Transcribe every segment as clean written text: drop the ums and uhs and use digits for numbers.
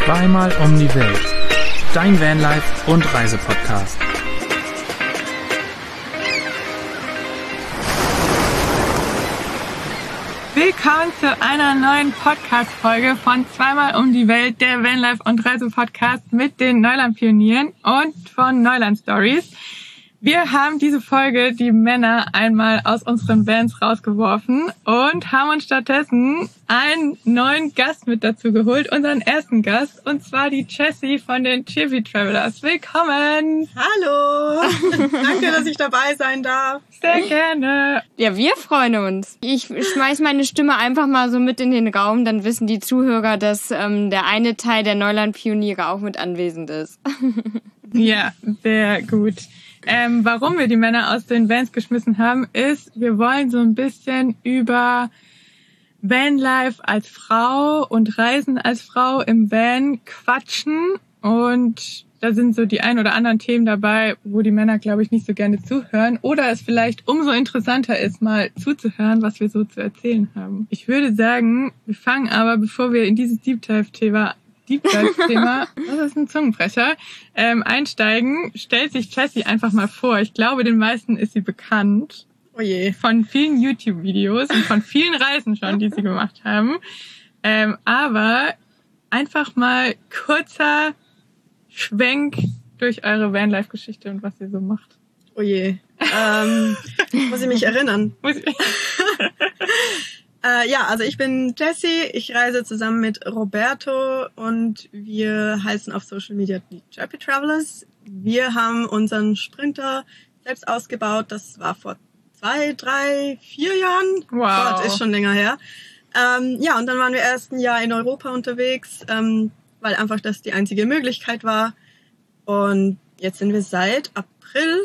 Zweimal um die Welt. Dein Vanlife- und Reisepodcast. Willkommen zu einer neuen Podcast-Folge von Zweimal um die Welt, der Vanlife- und Reisepodcast mit den Neuland-Pionieren und von Neuland Stories. Wir haben diese Folge die Männer einmal aus unseren Vans rausgeworfen und haben uns stattdessen einen neuen Gast mit dazu geholt, unseren ersten Gast, und zwar die Jessie von den Chibi Travelers. Willkommen! Hallo! Danke, dass ich dabei sein darf. Sehr gerne! Ja, wir freuen uns. Ich schmeiß meine Stimme einfach mal so mit in den Raum, dann wissen die Zuhörer, dass der eine Teil der Neuland-Pioniere auch mit anwesend ist. Ja, sehr gut. Warum wir die Männer aus den Vans geschmissen haben, ist, wir wollen so ein bisschen über Vanlife als Frau und Reisen als Frau im Van quatschen. Und da sind so die ein oder anderen Themen dabei, wo die Männer, glaube ich, nicht so gerne zuhören. Oder es vielleicht umso interessanter ist, mal zuzuhören, was wir so zu erzählen haben. Ich würde sagen, wir fangen aber, bevor wir in dieses Deep Dive-Thema, das ist ein Zungenbrecher, einsteigen, stellt sich Jessie einfach mal vor. Ich glaube, den meisten ist sie bekannt. Oh je. Von vielen YouTube-Videos und von vielen Reisen schon, die sie gemacht haben. Aber einfach mal kurzer Schwenk durch eure Vanlife-Geschichte und was ihr so macht. Oh je. Muss ich mich erinnern? Ja, also ich bin Jessie, ich reise zusammen mit Roberto und wir heißen auf Social Media die Chibi Travelers. Wir haben unseren Sprinter selbst ausgebaut, das war vor 2, 3, 4 Jahren. Wow. Gott, ist schon länger her. Ja, und dann waren wir erst ein Jahr in Europa unterwegs, weil einfach das die einzige Möglichkeit war. Und jetzt sind wir seit April,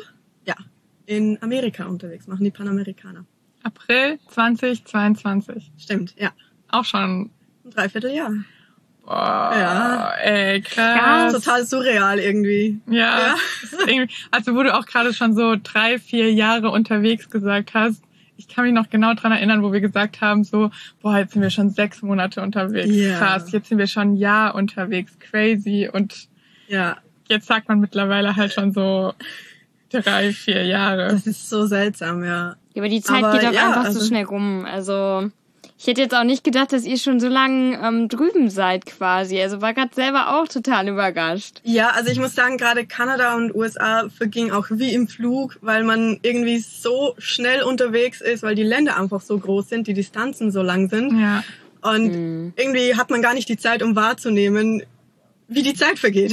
in Amerika unterwegs, machen die Panamerikaner. April 2022. Stimmt, ja. Auch schon ein Dreivierteljahr. Boah, ja. Ey, krass. Total surreal irgendwie. Ja. Irgendwie, also wo du auch gerade schon so 3, 4 Jahre unterwegs gesagt hast. Ich kann mich noch genau dran erinnern, wo wir gesagt haben, so, jetzt sind wir schon 6 Monate unterwegs. Yeah. Krass, jetzt sind wir schon ein Jahr unterwegs. Crazy. Und jetzt sagt man mittlerweile halt schon so 3, 4 Jahre. Das ist so seltsam, ja. Aber die Zeit geht auch einfach so schnell rum. Also ich hätte jetzt auch nicht gedacht, dass ihr schon so lange drüben seid quasi. Also war gerade selber auch total überrascht. Ja, also ich muss sagen, gerade Kanada und USA verging auch wie im Flug, weil man irgendwie so schnell unterwegs ist, weil die Länder einfach so groß sind, die Distanzen so lang sind. Ja. Und irgendwie hat man gar nicht die Zeit, um wahrzunehmen, wie die Zeit vergeht.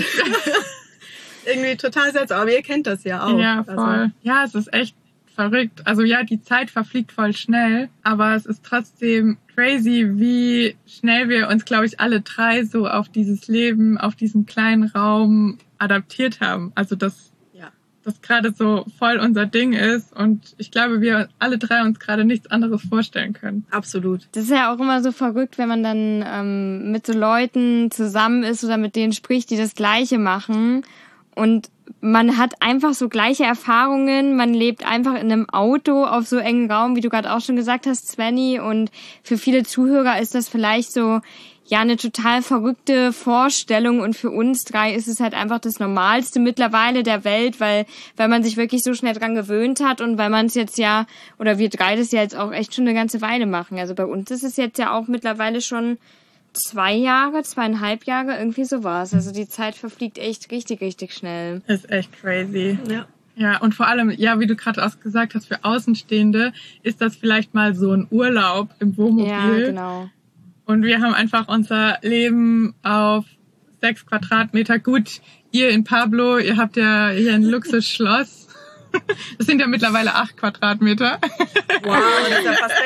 Irgendwie total seltsam, aber ihr kennt das ja auch. Ja, voll. Also. Ja, es ist echt verrückt. Also ja, die Zeit verfliegt voll schnell, aber es ist trotzdem crazy, wie schnell wir uns, glaube ich, alle 3 so auf dieses Leben, auf diesem kleinen Raum adaptiert haben. Also das gerade so voll unser Ding ist und ich glaube, wir alle 3 uns gerade nichts anderes vorstellen können. Absolut. Das ist ja auch immer so verrückt, wenn man dann mit so Leuten zusammen ist oder mit denen spricht, die das Gleiche machen. Und man hat einfach so gleiche Erfahrungen, man lebt einfach in einem Auto auf so engen Raum, wie du gerade auch schon gesagt hast, Svenny. Und für viele Zuhörer ist das vielleicht so eine total verrückte Vorstellung. Und für uns 3 ist es halt einfach das Normalste mittlerweile der Welt, weil man sich wirklich so schnell dran gewöhnt hat und weil man es jetzt oder wir 3 das ja jetzt auch echt schon eine ganze Weile machen. Also bei uns ist es jetzt ja auch mittlerweile schon 2 Jahre, 2,5 Jahre, irgendwie sowas. Also die Zeit verfliegt echt richtig, richtig schnell. Das ist echt crazy. Ja. Ja, und vor allem, wie du gerade auch gesagt hast, für Außenstehende ist das vielleicht mal so ein Urlaub im Wohnmobil. Ja, genau. Und wir haben einfach unser Leben auf 6 Quadratmeter. Gut, ihr in Pablo, ihr habt ja hier ein Luxusschloss. Das sind ja mittlerweile 8 Quadratmeter. Wow, das ist ja fast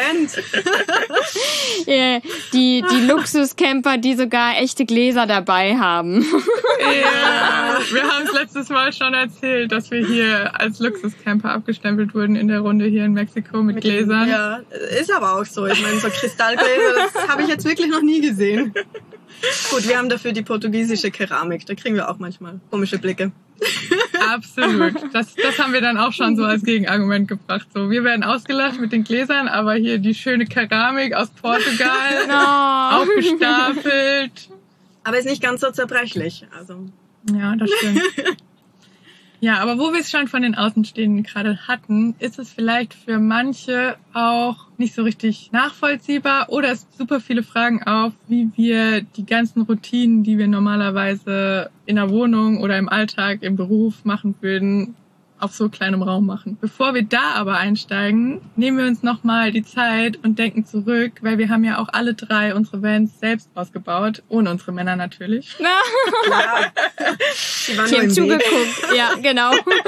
dekadent. Die Luxuscamper, die sogar echte Gläser dabei haben. Ja, wir haben es letztes Mal schon erzählt, dass wir hier als Luxuscamper abgestempelt wurden in der Runde hier in Mexiko mit Gläsern. Ja, ist aber auch so. Ich meine, so Kristallgläser, das habe ich jetzt wirklich noch nie gesehen. Gut, wir haben dafür die portugiesische Keramik. Da kriegen wir auch manchmal komische Blicke. Absolut. Das haben wir dann auch schon so als Gegenargument gebracht. So, wir werden ausgelacht mit den Gläsern, aber hier die schöne Keramik aus Portugal, aufgestapelt. Aber ist nicht ganz so zerbrechlich. Also. Ja, das stimmt. Ja, aber wo wir es schon von den Außenstehenden gerade hatten, ist es vielleicht für manche auch nicht so richtig nachvollziehbar oder es super viele Fragen auf, wie wir die ganzen Routinen, die wir normalerweise in der Wohnung oder im Alltag, im Beruf machen würden, auf so kleinem Raum machen. Bevor wir da aber einsteigen, nehmen wir uns nochmal die Zeit und denken zurück, weil wir haben ja auch alle 3 unsere Vans selbst ausgebaut, ohne unsere Männer natürlich. Ja. Die waren Ich nur habe im Weg. zugeguckt. Ja, genau.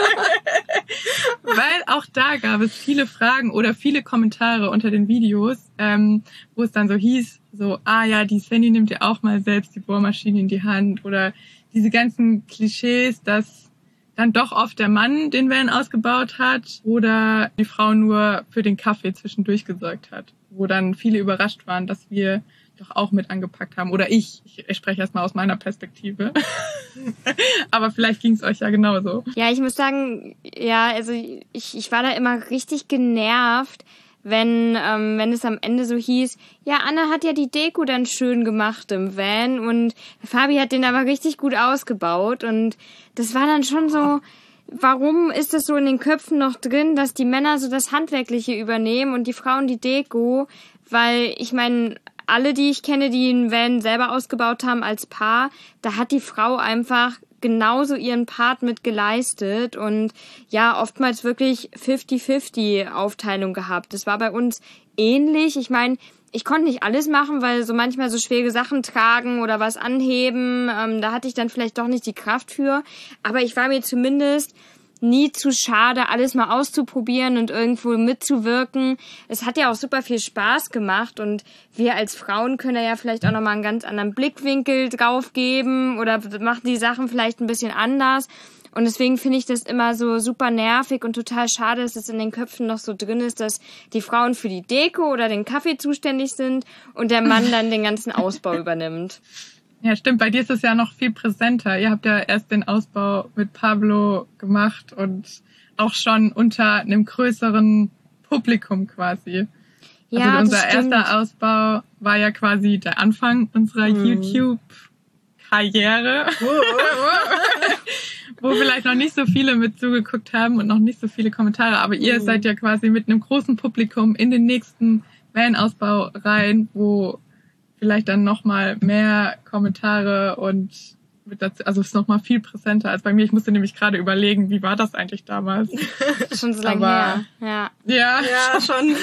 Weil auch da gab es viele Fragen oder viele Kommentare unter den Videos, wo es dann so hieß, so, die Sandy nimmt ja auch mal selbst die Bohrmaschine in die Hand oder diese ganzen Klischees, dass dann doch oft der Mann den Van ausgebaut hat oder die Frau nur für den Kaffee zwischendurch gesorgt hat, wo dann viele überrascht waren, dass wir doch auch mit angepackt haben. Oder ich spreche erstmal aus meiner Perspektive. Aber vielleicht ging es euch ja genauso. Ja, ich muss sagen, ja, also ich war da immer richtig genervt, wenn es am Ende so hieß, ja, Anna hat ja die Deko dann schön gemacht im Van und Fabi hat den aber richtig gut ausgebaut und das war dann schon so, warum ist das so in den Köpfen noch drin, dass die Männer so das Handwerkliche übernehmen und die Frauen die Deko, weil ich meine, alle, die ich kenne, die einen Van selber ausgebaut haben als Paar, da hat die Frau einfach genauso ihren Part mit geleistet und ja, oftmals wirklich 50-50 Aufteilung gehabt. Das war bei uns ähnlich. Ich meine, ich konnte nicht alles machen, weil so manchmal so schwere Sachen tragen oder was anheben, da hatte ich dann vielleicht doch nicht die Kraft für. Aber ich war mir zumindest nie zu schade, alles mal auszuprobieren und irgendwo mitzuwirken. Es hat ja auch super viel Spaß gemacht und wir als Frauen können ja vielleicht auch nochmal einen ganz anderen Blickwinkel drauf geben oder machen die Sachen vielleicht ein bisschen anders. Und deswegen finde ich das immer so super nervig und total schade, dass es in den Köpfen noch so drin ist, dass die Frauen für die Deko oder den Kaffee zuständig sind und der Mann dann den ganzen Ausbau übernimmt. Ja, stimmt. Bei dir ist es ja noch viel präsenter. Ihr habt ja erst den Ausbau mit Pablo gemacht und auch schon unter einem größeren Publikum quasi. Ja, also unser das stimmt. erster Ausbau war ja quasi der Anfang unserer YouTube-Karriere, wo vielleicht noch nicht so viele mit zugeguckt haben und noch nicht so viele Kommentare. Aber ihr seid ja quasi mit einem großen Publikum in den nächsten Van-Ausbau rein, wo vielleicht dann nochmal mehr Kommentare und mit dazu, also es ist nochmal viel präsenter als bei mir. Ich musste nämlich gerade überlegen, wie war das eigentlich damals? Schon so lange her. Ja. Ja. Ja, schon.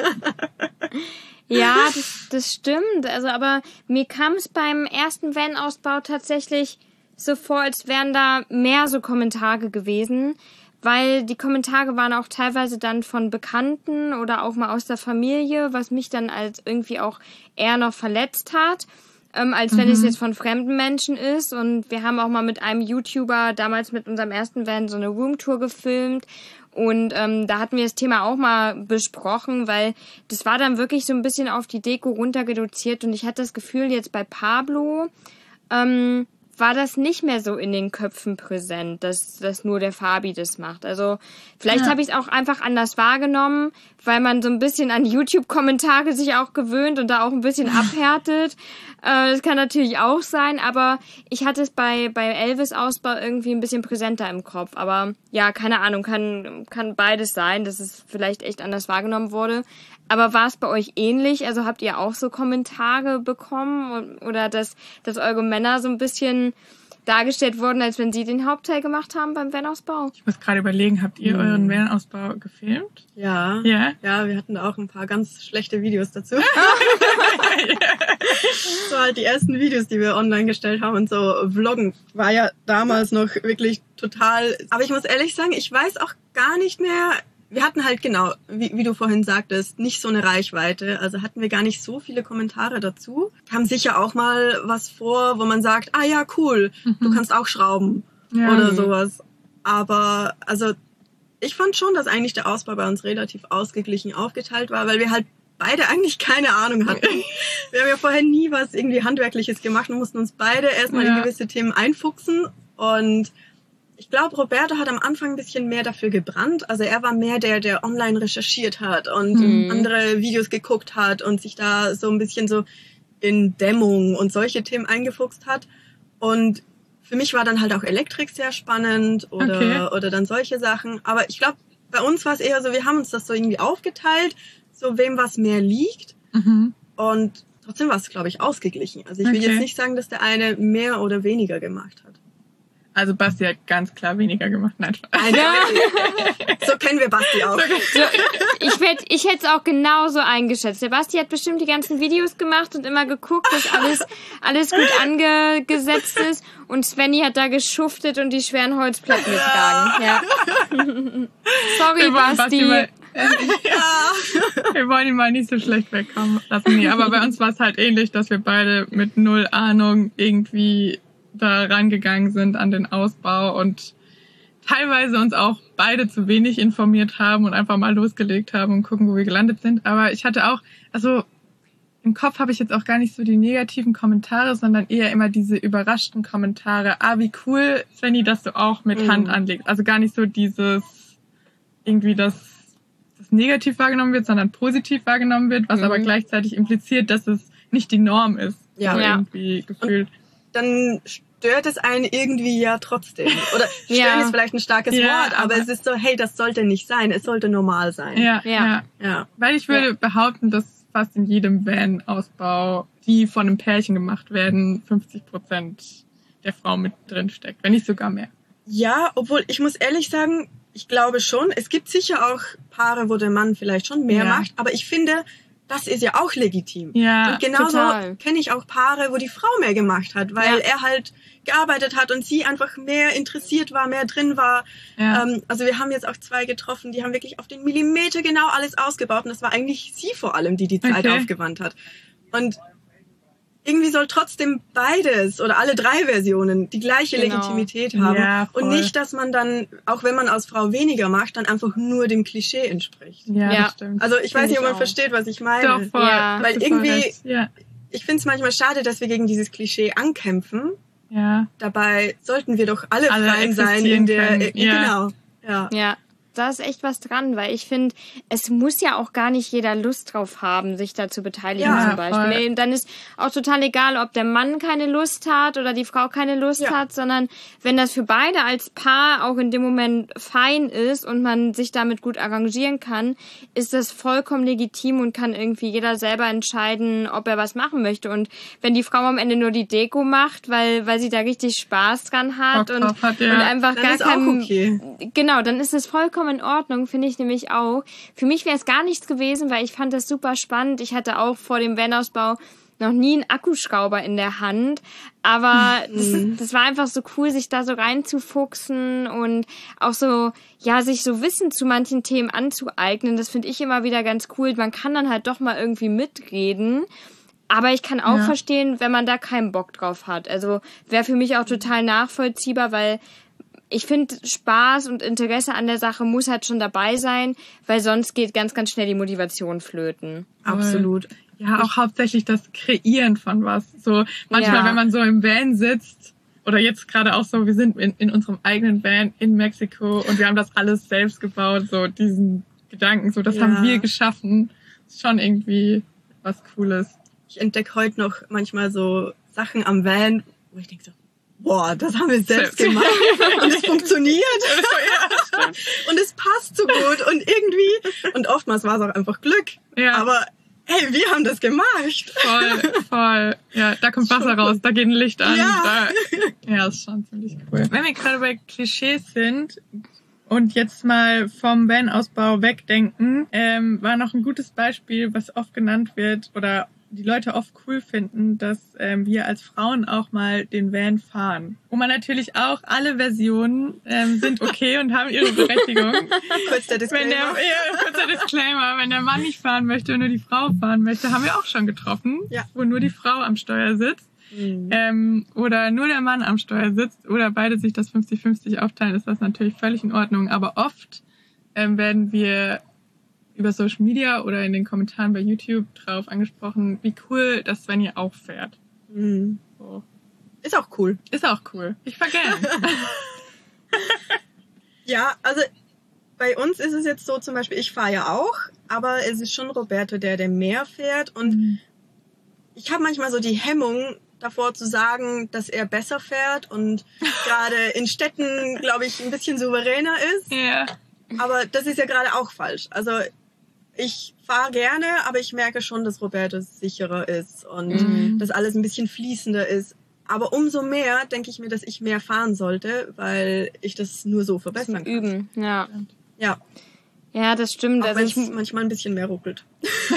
Ja, das stimmt. Also, aber mir kam es beim ersten Van-Ausbau tatsächlich so vor, als wären da mehr so Kommentare gewesen, weil die Kommentare waren auch teilweise dann von Bekannten oder auch mal aus der Familie, was mich dann als irgendwie auch eher noch verletzt hat, als wenn es jetzt von fremden Menschen ist. Und wir haben auch mal mit einem YouTuber damals mit unserem ersten Van so eine Roomtour gefilmt. Und da hatten wir das Thema auch mal besprochen, weil das war dann wirklich so ein bisschen auf die Deko runter reduziert. Und ich hatte das Gefühl, jetzt bei Pablo war das nicht mehr so in den Köpfen präsent, dass nur der Fabi das macht. Also vielleicht habe ich es auch einfach anders wahrgenommen, weil man so ein bisschen an YouTube-Kommentare sich auch gewöhnt und da auch ein bisschen abhärtet. Das kann natürlich auch sein, aber ich hatte es bei Elvis Ausbau irgendwie ein bisschen präsenter im Kopf. Aber ja, keine Ahnung, kann beides sein, dass es vielleicht echt anders wahrgenommen wurde. Aber war es bei euch ähnlich? Also habt ihr auch so Kommentare bekommen oder dass eure Männer so ein bisschen dargestellt wurden, als wenn sie den Hauptteil gemacht haben beim Van-Ausbau? Ich muss gerade überlegen, habt ihr euren Van-Ausbau gefilmt? Ja. Ja? Ja, wir hatten da auch ein paar ganz schlechte Videos dazu. So halt die ersten Videos, die wir online gestellt haben und so Vloggen war ja damals noch wirklich total. Aber ich muss ehrlich sagen, ich weiß auch gar nicht mehr. Wir hatten halt genau, wie du vorhin sagtest, nicht so eine Reichweite. Also hatten wir gar nicht so viele Kommentare dazu. Kam sicher auch mal was vor, wo man sagt, ah ja, cool, du kannst auch schrauben oder sowas. Aber also ich fand schon, dass eigentlich der Ausbau bei uns relativ ausgeglichen aufgeteilt war, weil wir halt beide eigentlich keine Ahnung hatten. Wir haben ja vorher nie was irgendwie Handwerkliches gemacht und mussten uns beide erstmal in gewisse Themen einfuchsen. Und ich glaube, Roberto hat am Anfang ein bisschen mehr dafür gebrannt. Also er war mehr der online recherchiert hat und andere Videos geguckt hat und sich da so ein bisschen so in Dämmung und solche Themen eingefuchst hat. Und für mich war dann halt auch Elektrik sehr spannend oder dann solche Sachen. Aber ich glaube, bei uns war es eher so, wir haben uns das so irgendwie aufgeteilt, so wem was mehr liegt. Und trotzdem war es, glaube ich, ausgeglichen. Also ich will jetzt nicht sagen, dass der eine mehr oder weniger gemacht hat. Also Basti hat ganz klar weniger gemacht. Nein, so kennen wir Basti auch. Ich hätte es auch genauso eingeschätzt. Der Basti hat bestimmt die ganzen Videos gemacht und immer geguckt, dass alles gut angesetzt ist. Und Svenny hat da geschuftet und die schweren Holzplatten getragen. Ja. Sorry, Basti. Wir wollen ihn mal nicht so schlecht wegkommen lassen. Nee, aber bei uns war es halt ähnlich, dass wir beide mit 0 Ahnung irgendwie da rangegangen sind an den Ausbau und teilweise uns auch beide zu wenig informiert haben und einfach mal losgelegt haben und gucken, wo wir gelandet sind. Aber ich hatte auch, also im Kopf habe ich jetzt auch gar nicht so die negativen Kommentare, sondern eher immer diese überraschten Kommentare. Wie cool, Svenny, dass du auch mit Hand anlegst. Also gar nicht so dieses irgendwie, dass das negativ wahrgenommen wird, sondern positiv wahrgenommen wird, was aber gleichzeitig impliziert, dass es nicht die Norm ist. Ja. So irgendwie gefühlt. Dann stört es einen irgendwie ja trotzdem. Oder stören ist vielleicht ein starkes Wort, aber es ist so, hey, das sollte nicht sein. Es sollte normal sein. Ja. Weil ich würde behaupten, dass fast in jedem Van-Ausbau, die von einem Pärchen gemacht werden, 50% der Frau mit drin steckt, wenn nicht sogar mehr. Ja, obwohl ich muss ehrlich sagen, ich glaube schon, es gibt sicher auch Paare, wo der Mann vielleicht schon mehr macht, aber ich finde, das ist ja auch legitim. Ja, und genauso kenne ich auch Paare, wo die Frau mehr gemacht hat, weil er halt gearbeitet hat und sie einfach mehr interessiert war, mehr drin war. Ja. Also wir haben jetzt auch 2 getroffen, die haben wirklich auf den Millimeter genau alles ausgebaut und das war eigentlich sie vor allem, die Zeit aufgewandt hat. Und irgendwie soll trotzdem beides oder alle 3 Versionen die gleiche Legitimität haben. Ja, und nicht, dass man dann, auch wenn man als Frau weniger macht, dann einfach nur dem Klischee entspricht. Ja, das stimmt. Also ich weiß nicht, ob man versteht, was ich meine. Doch, voll. Ja, weil irgendwie, ich finde es manchmal schade, dass wir gegen dieses Klischee ankämpfen. Ja. Dabei sollten wir doch alle Freien sein in der, genau. Ja. Da ist echt was dran, weil ich finde, es muss ja auch gar nicht jeder Lust drauf haben, sich da zu beteiligen zum Beispiel. Voll. Dann ist auch total egal, ob der Mann keine Lust hat oder die Frau keine Lust hat, sondern wenn das für beide als Paar auch in dem Moment fein ist und man sich damit gut arrangieren kann, ist das vollkommen legitim und kann irgendwie jeder selber entscheiden, ob er was machen möchte. Und wenn die Frau am Ende nur die Deko macht, weil sie da richtig Spaß dran hat und einfach dann gar kein... Genau, dann ist es vollkommen in Ordnung, finde ich nämlich auch. Für mich wäre es gar nichts gewesen, weil ich fand das super spannend. Ich hatte auch vor dem Van-Ausbau noch nie einen Akkuschrauber in der Hand, aber das war einfach so cool, sich da so reinzufuchsen und auch so, sich so Wissen zu manchen Themen anzueignen. Das finde ich immer wieder ganz cool. Man kann dann halt doch mal irgendwie mitreden. Aber ich kann auch verstehen, wenn man da keinen Bock drauf hat. Also wäre für mich auch total nachvollziehbar, weil ich finde, Spaß und Interesse an der Sache muss halt schon dabei sein, weil sonst geht ganz, ganz schnell die Motivation flöten. Absolut. Ja, auch hauptsächlich das Kreieren von was. So manchmal, wenn man so im Van sitzt, oder jetzt gerade auch so, wir sind in unserem eigenen Van in Mexiko und wir haben das alles selbst gebaut, so diesen Gedanken, so das haben wir geschaffen. Ist schon irgendwie was Cooles. Ich entdecke heute noch manchmal so Sachen am Van, wo ich denke so, boah, das haben wir selbst gemacht und es funktioniert und es passt so gut und irgendwie, und oftmals war es auch einfach Glück, aber hey, wir haben das gemacht. Voll. Ja, da kommt Wasser raus, da geht ein Licht an. Ja, ist schon ziemlich cool. Wenn wir gerade bei Klischees sind und jetzt mal vom Van-Ausbau wegdenken, war noch ein gutes Beispiel, was oft genannt wird oder die Leute oft cool finden, dass wir als Frauen auch mal den Van fahren. Wo man natürlich auch, alle Versionen sind okay und haben ihre Berechtigung. Kurzer Disclaimer. Kurzer Disclaimer. Wenn der Mann nicht fahren möchte und nur die Frau fahren möchte, haben wir auch schon getroffen, wo nur die Frau am Steuer sitzt. Oder nur der Mann am Steuer sitzt oder beide sich das 50-50 aufteilen, ist das natürlich völlig in Ordnung. Aber oft werden wir über Social Media oder in den Kommentaren bei YouTube drauf angesprochen, wie cool das Svenny auch fährt. So. Ist auch cool. Ich fahr gern. Ja, also bei uns ist es jetzt so zum Beispiel, ich fahre ja auch, aber es ist schon Roberto, der mehr fährt und ich habe manchmal so die Hemmung davor zu sagen, dass er besser fährt und gerade in Städten, glaube ich, ein bisschen souveräner ist. Ja. Aber das ist ja gerade auch falsch. Also ich fahre gerne, aber ich merke schon, dass Roberto sicherer ist und dass alles ein bisschen fließender ist. Aber umso mehr denke ich mir, dass ich mehr fahren sollte, weil ich das nur so verbessern kann. Üben, ja. Ja. Ja, das stimmt. Auch Also wenn es manchmal ein bisschen mehr ruckelt.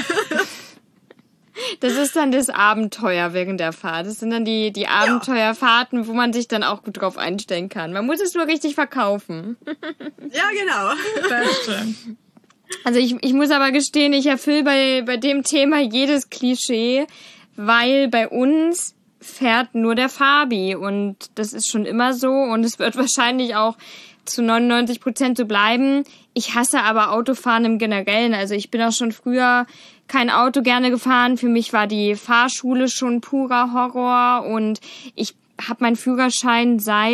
Das ist dann das Abenteuer während der Fahrt. Das sind dann die Abenteuerfahrten, wo man sich dann auch gut drauf einstellen kann. Man muss es nur richtig verkaufen. Ja, genau. Das stimmt. Also ich muss aber gestehen, ich erfülle bei dem Thema jedes Klischee, weil bei uns fährt nur der Fabi und das ist schon immer so und es wird wahrscheinlich auch zu 99% so bleiben. Ich hasse aber Autofahren im Generellen. Also ich bin auch schon früher kein Auto gerne gefahren. Für mich war die Fahrschule schon purer Horror und ich habe meinen Führerschein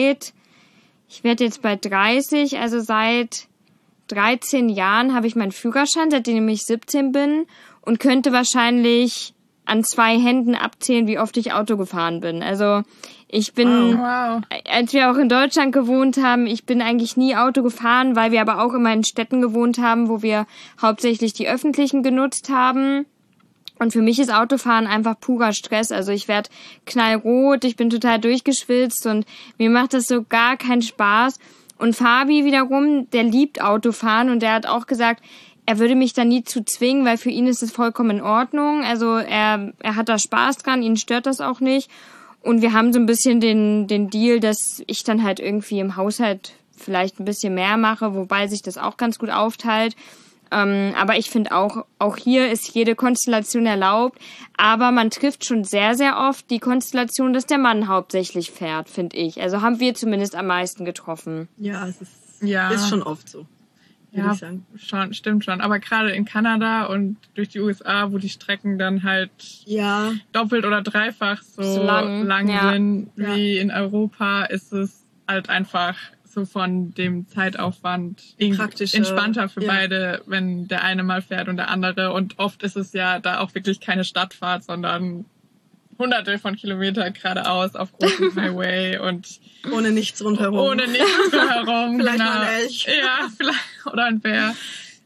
ich werde jetzt bei 30, also seit 13 Jahren habe ich meinen Führerschein, seitdem ich 17 bin und könnte wahrscheinlich an 2 Händen abzählen, wie oft ich Auto gefahren bin. Also ich bin, als wir auch in Deutschland gewohnt haben, ich bin eigentlich nie Auto gefahren, weil wir aber auch immer in Städten gewohnt haben, wo wir hauptsächlich die öffentlichen genutzt haben. Und für mich ist Autofahren einfach purer Stress. Also ich werde knallrot, ich bin total durchgeschwitzt und mir macht das so gar keinen Spaß. Und Fabi wiederum, der liebt Autofahren und der hat auch gesagt, er würde mich da nie zu zwingen, weil für ihn ist es vollkommen in Ordnung. Also er hat da Spaß dran, ihn stört das auch nicht. Und wir haben so ein bisschen den Deal, dass ich dann halt irgendwie im Haushalt vielleicht ein bisschen mehr mache, wobei sich das auch ganz gut aufteilt. Aber ich finde auch hier ist jede Konstellation erlaubt. Aber man trifft schon sehr, sehr oft die Konstellation, dass der Mann hauptsächlich fährt, finde ich. Also haben wir zumindest am meisten getroffen. Ja, es ist schon oft so. Ja, schon, stimmt schon. Aber gerade in Kanada und durch die USA, wo die Strecken dann halt doppelt oder dreifach so lang sind wie in Europa, ist es halt einfach so von dem Zeitaufwand entspannter für beide, wenn der eine mal fährt und der andere. Und oft ist es ja da auch wirklich keine Stadtfahrt, sondern Hunderte von Kilometern geradeaus auf großem Highway und ohne nichts rundherum. Vielleicht mal ein Elch. Ja, vielleicht. Oder ein Bär.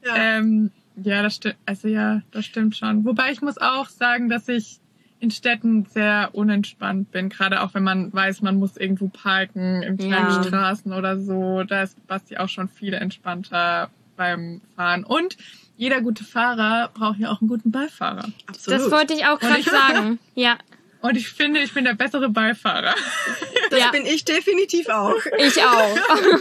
Ja, das stimmt. Also ja, das stimmt schon. Wobei ich muss auch sagen, dass ich in Städten sehr unentspannt bin. Gerade auch wenn man weiß, man muss irgendwo parken, in kleinen Straßen oder so. Da ist Basti auch schon viel entspannter beim Fahren. Und jeder gute Fahrer braucht ja auch einen guten Beifahrer. Absolut. Das wollte ich auch gerade sagen. Ja. Und ich finde, ich bin der bessere Beifahrer. Das bin ich definitiv auch. Ich auch.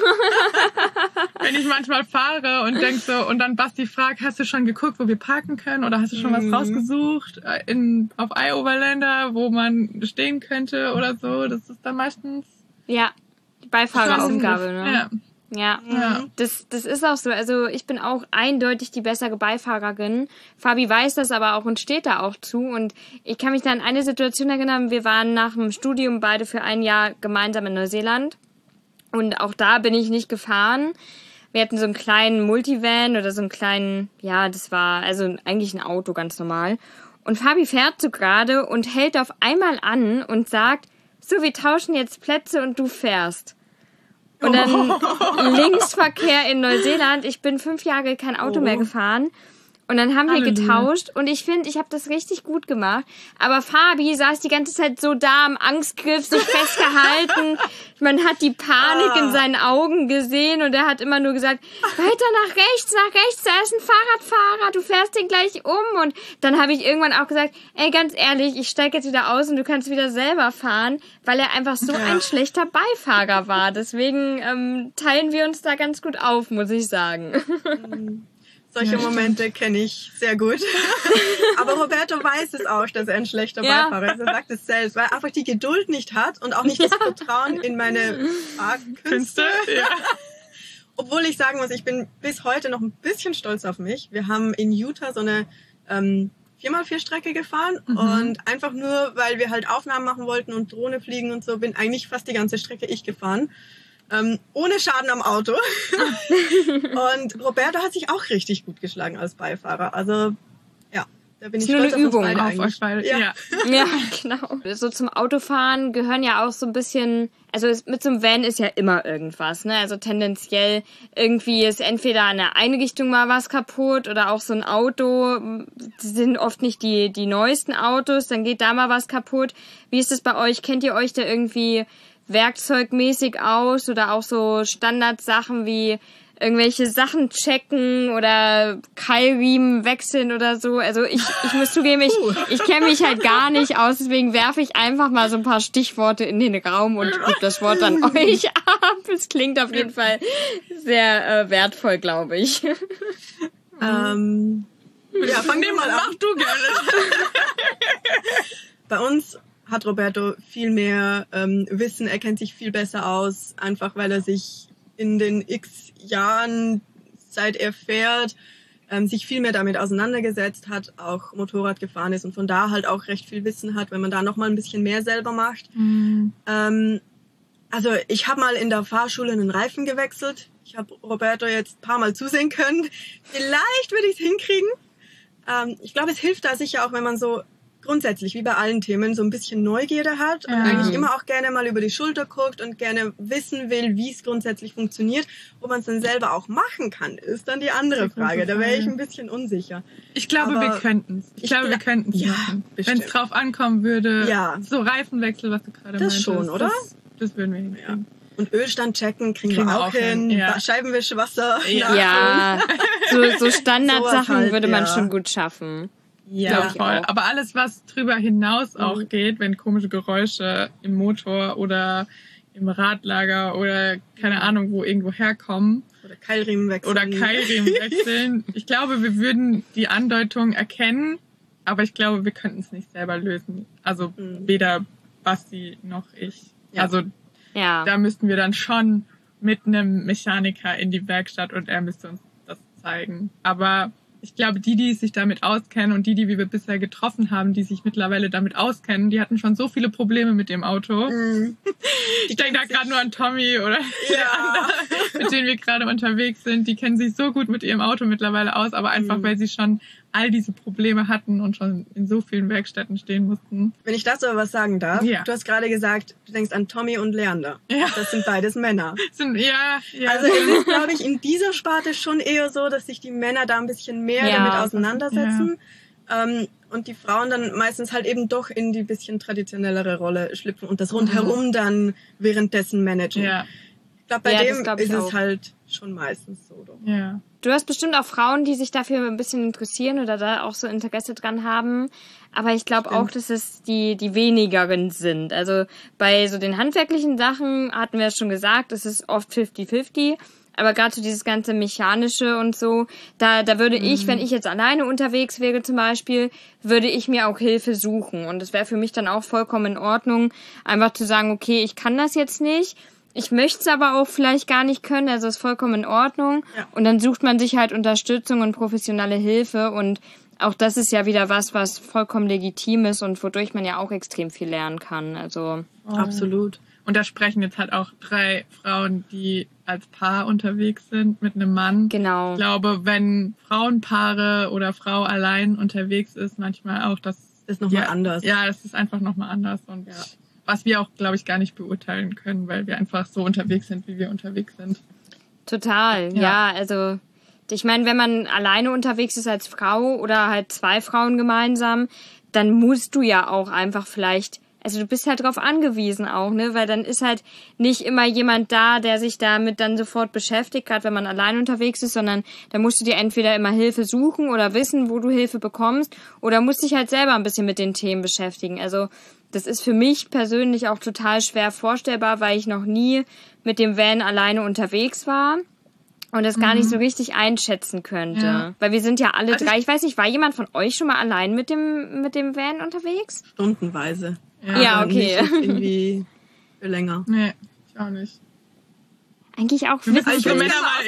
Wenn ich manchmal fahre und denk so, und dann Basti fragt, hast du schon geguckt, wo wir parken können? Oder hast du schon was rausgesucht auf iOverlander, wo man stehen könnte oder so? Das ist dann meistens... Ja, die Beifahreraufgabe, ne? Ja. Ja, das ist auch so. Also ich bin auch eindeutig die bessere Beifahrerin. Fabi weiß das aber auch und steht da auch zu. Und ich kann mich da an eine Situation erinnern. Wir waren nach dem Studium beide für ein Jahr gemeinsam in Neuseeland. Und auch da bin ich nicht gefahren. Wir hatten so einen kleinen Multivan oder so einen kleinen, das war also eigentlich ein Auto, ganz normal. Und Fabi fährt so gerade und hält auf einmal an und sagt, so, wir tauschen jetzt Plätze und du fährst. Und dann Linksverkehr in Neuseeland. Ich bin 5 Jahre kein Auto mehr gefahren. Und dann haben wir getauscht. Und ich finde, ich habe das richtig gut gemacht. Aber Fabi saß die ganze Zeit so da am Angstgriff, sich festgehalten. Man hat die Panik in seinen Augen gesehen. Und er hat immer nur gesagt, weiter nach rechts, da ist ein Fahrradfahrer. Du fährst den gleich um. Und dann habe ich irgendwann auch gesagt, ey, ganz ehrlich, ich steige jetzt wieder aus und du kannst wieder selber fahren. Weil er einfach so ein schlechter Beifahrer war. Deswegen teilen wir uns da ganz gut auf, muss ich sagen. Solche Momente kenne ich sehr gut. Aber Roberto weiß es auch, dass er ein schlechter Beifahrer ist. Er sagt es selbst, weil er einfach die Geduld nicht hat und auch nicht das Vertrauen in meine Fahrkünste. Ja. Obwohl ich sagen muss, ich bin bis heute noch ein bisschen stolz auf mich. Wir haben in Utah so eine 4x4-Strecke gefahren und einfach nur, weil wir halt Aufnahmen machen wollten und Drohne fliegen und so, bin eigentlich fast die ganze Strecke ich gefahren. Ohne Schaden am Auto. Und Roberto hat sich auch richtig gut geschlagen als Beifahrer. Also, ja. Da bin ich Ist nur stolz eine auf uns Übung beide Auf eigentlich. euch beide. Ja. Ja. Ja, genau. So zum Autofahren gehören ja auch so ein bisschen, also mit so einem Van ist ja immer irgendwas, ne? Also tendenziell irgendwie ist entweder in der Einrichtung mal was kaputt oder auch so ein Auto, das sind oft nicht die neuesten Autos, dann geht da mal was kaputt. Wie ist es bei euch? Kennt ihr euch da irgendwie werkzeugmäßig aus oder auch so Standardsachen wie irgendwelche Sachen checken oder Keilriemen wechseln oder so. Also ich muss zugeben, ich kenne mich halt gar nicht aus, deswegen werfe ich einfach mal so ein paar Stichworte in den Raum und gebe das Wort an euch ab. Es klingt auf jeden Fall sehr wertvoll, glaube ich. Ja, fang dir mal an. Mach du gerne. Bei uns hat Roberto viel mehr Wissen, er kennt sich viel besser aus, einfach weil er sich in den x Jahren, seit er fährt, sich viel mehr damit auseinandergesetzt hat, auch Motorrad gefahren ist und von da halt auch recht viel Wissen hat, wenn man da noch mal ein bisschen mehr selber macht. Also ich habe mal in der Fahrschule einen Reifen gewechselt. Ich habe Roberto jetzt ein paar Mal zusehen können. Vielleicht würde ich es hinkriegen. Ich glaube, es hilft da sicher auch, wenn man so grundsätzlich, wie bei allen Themen, so ein bisschen Neugierde hat und eigentlich immer auch gerne mal über die Schulter guckt und gerne wissen will, wie es grundsätzlich funktioniert. Ob man es dann selber auch machen kann, ist dann die andere Frage. Da wäre ich ein bisschen unsicher. Ich glaube, wir könnten es. Ich glaube, wir könnten es machen. Wenn es drauf ankommen würde, so Reifenwechsel, was du gerade meintest. Das schon, oder? Das würden wir hinkriegen. Und Ölstand checken kriegen wir auch hin. Ja. Scheibenwischwasser. Ja, so Standardsachen Sowas halt, würde man schon gut schaffen. Ja, voll. Aber alles, was drüber hinaus auch geht, wenn komische Geräusche im Motor oder im Radlager oder keine Ahnung, wo irgendwo herkommen. Oder Keilriemen wechseln. Ich glaube, wir würden die Andeutung erkennen, aber ich glaube, wir könnten es nicht selber lösen. Also weder Basti noch ich. Ja. Also da müssten wir dann schon mit einem Mechaniker in die Werkstatt und er müsste uns das zeigen. Aber ich glaube, die sich damit auskennen und die wir bisher getroffen haben, die sich mittlerweile damit auskennen, die hatten schon so viele Probleme mit dem Auto. Ich denke da gerade nur an Tommy oder andere, mit denen wir gerade unterwegs sind. Die kennen sich so gut mit ihrem Auto mittlerweile aus, aber einfach, weil sie schon all diese Probleme hatten und schon in so vielen Werkstätten stehen mussten. Wenn ich dazu aber was sagen darf, du hast gerade gesagt, du denkst an Tommy und Leander. Ja. Das sind beides Männer. Also es ist, glaube ich, in dieser Sparte schon eher so, dass sich die Männer da ein bisschen mehr damit auseinandersetzen. Und die Frauen dann meistens halt eben doch in die bisschen traditionellere Rolle schlüpfen und das rundherum dann währenddessen managen. Ja. Ich glaube, bei dem ist es halt schon meistens so. Doch. Ja. Du hast bestimmt auch Frauen, die sich dafür ein bisschen interessieren oder da auch so Interesse dran haben. Aber ich glaube auch, dass es die wenigeren sind. Also bei so den handwerklichen Sachen hatten wir es schon gesagt, es ist oft 50-50. Aber gerade so dieses ganze Mechanische und so, da würde ich, wenn ich jetzt alleine unterwegs wäre zum Beispiel, würde ich mir auch Hilfe suchen. Und es wäre für mich dann auch vollkommen in Ordnung, einfach zu sagen, okay, ich kann das jetzt nicht. Ich möchte es aber auch vielleicht gar nicht können, also ist vollkommen in Ordnung. Ja. Und dann sucht man sich halt Unterstützung und professionelle Hilfe und auch das ist ja wieder was vollkommen legitim ist und wodurch man ja auch extrem viel lernen kann. Also absolut. Und da sprechen jetzt halt auch 3 Frauen, die als Paar unterwegs sind mit einem Mann. Genau. Ich glaube, wenn Frauenpaare oder Frau allein unterwegs ist, manchmal auch das ist nochmal anders. Ja, das ist einfach nochmal anders und was wir auch, glaube ich, gar nicht beurteilen können, weil wir einfach so unterwegs sind, wie wir unterwegs sind. Total, ja also ich meine, wenn man alleine unterwegs ist als Frau oder halt 2 Frauen gemeinsam, dann musst du ja auch einfach vielleicht, also du bist halt drauf angewiesen auch, ne, weil dann ist halt nicht immer jemand da, der sich damit dann sofort beschäftigt, gerade wenn man allein unterwegs ist, sondern da musst du dir entweder immer Hilfe suchen oder wissen, wo du Hilfe bekommst oder musst dich halt selber ein bisschen mit den Themen beschäftigen. Also das ist für mich persönlich auch total schwer vorstellbar, weil ich noch nie mit dem Van alleine unterwegs war und das gar nicht so richtig einschätzen könnte. Ja. Weil wir sind ja alle 3, ich weiß nicht, war jemand von euch schon mal allein mit dem Van unterwegs? Stundenweise. Ja, okay. Nicht irgendwie für länger. Nee, ich auch nicht. Eigentlich auch witzig. Also Männer mal,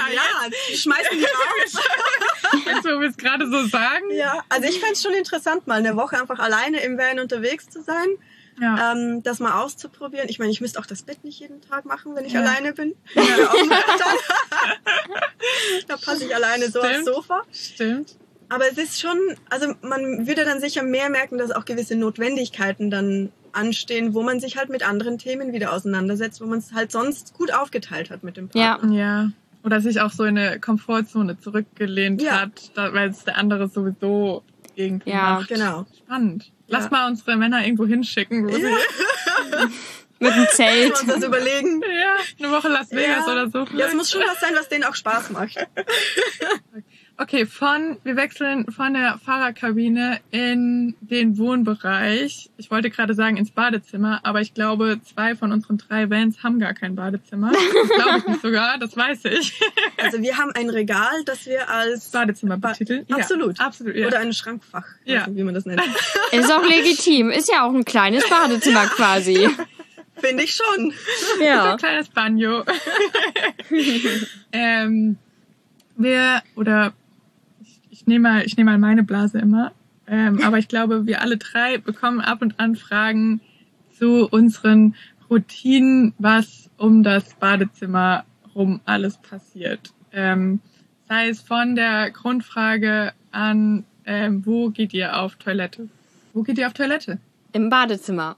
die schmeißen die raus. Jetzt, wo wir es gerade so sagen. Ja, also ich fände es schon interessant, mal eine Woche einfach alleine im Van unterwegs zu sein. Ja. Das mal auszuprobieren. Ich meine, ich müsste auch das Bett nicht jeden Tag machen, wenn ich alleine bin. Ja. Da passe ich alleine so aufs Sofa. Stimmt. Aber es ist schon, also man würde dann sicher mehr merken, dass auch gewisse Notwendigkeiten dann anstehen, wo man sich halt mit anderen Themen wieder auseinandersetzt, wo man es halt sonst gut aufgeteilt hat mit dem Partner. Ja. Oder sich auch so in eine Komfortzone zurückgelehnt hat, weil es der andere sowieso irgendwie macht. Genau. Spannend. Lass mal unsere Männer irgendwo hinschicken, wo sie mit dem Zelt. Müssen wir uns das überlegen. Ja, eine Woche Las Vegas oder so. Ja, es muss schon was sein, was denen auch Spaß macht. Okay, wir wechseln von der Fahrerkabine in den Wohnbereich. Ich wollte gerade sagen ins Badezimmer, aber ich glaube, 2 von unseren 3 Vans haben gar kein Badezimmer. Das glaube ich nicht sogar, das weiß ich. Also wir haben ein Regal, das wir als Badezimmer betiteln. Absolut. Ja, absolut, ja. Oder ein Schrankfach, weiß nicht, wie man das nennt. Ist auch legitim. Ist ja auch ein kleines Badezimmer quasi. Finde ich schon. Ja. So ein kleines Banjo. Ich nehme mal meine Blase immer. Aber ich glaube, wir alle 3 bekommen ab und an Fragen zu unseren Routinen, was um das Badezimmer rum alles passiert. Sei es von der Grundfrage an, wo geht ihr auf Toilette? Wo geht ihr auf Toilette? Im Badezimmer.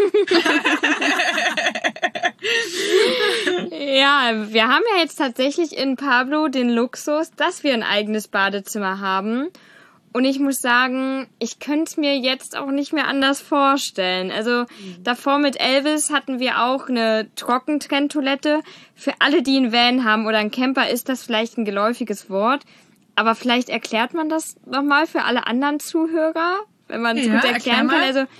Ja, wir haben ja jetzt tatsächlich in Pablo den Luxus, dass wir ein eigenes Badezimmer haben. Und ich muss sagen, ich könnte es mir jetzt auch nicht mehr anders vorstellen. Also davor mit Elvis hatten wir auch eine Trockentrenntoilette. Für alle, die einen Van haben oder einen Camper, ist das vielleicht ein geläufiges Wort. Aber vielleicht erklärt man das nochmal für alle anderen Zuhörer, wenn man es gut erklären kann. Also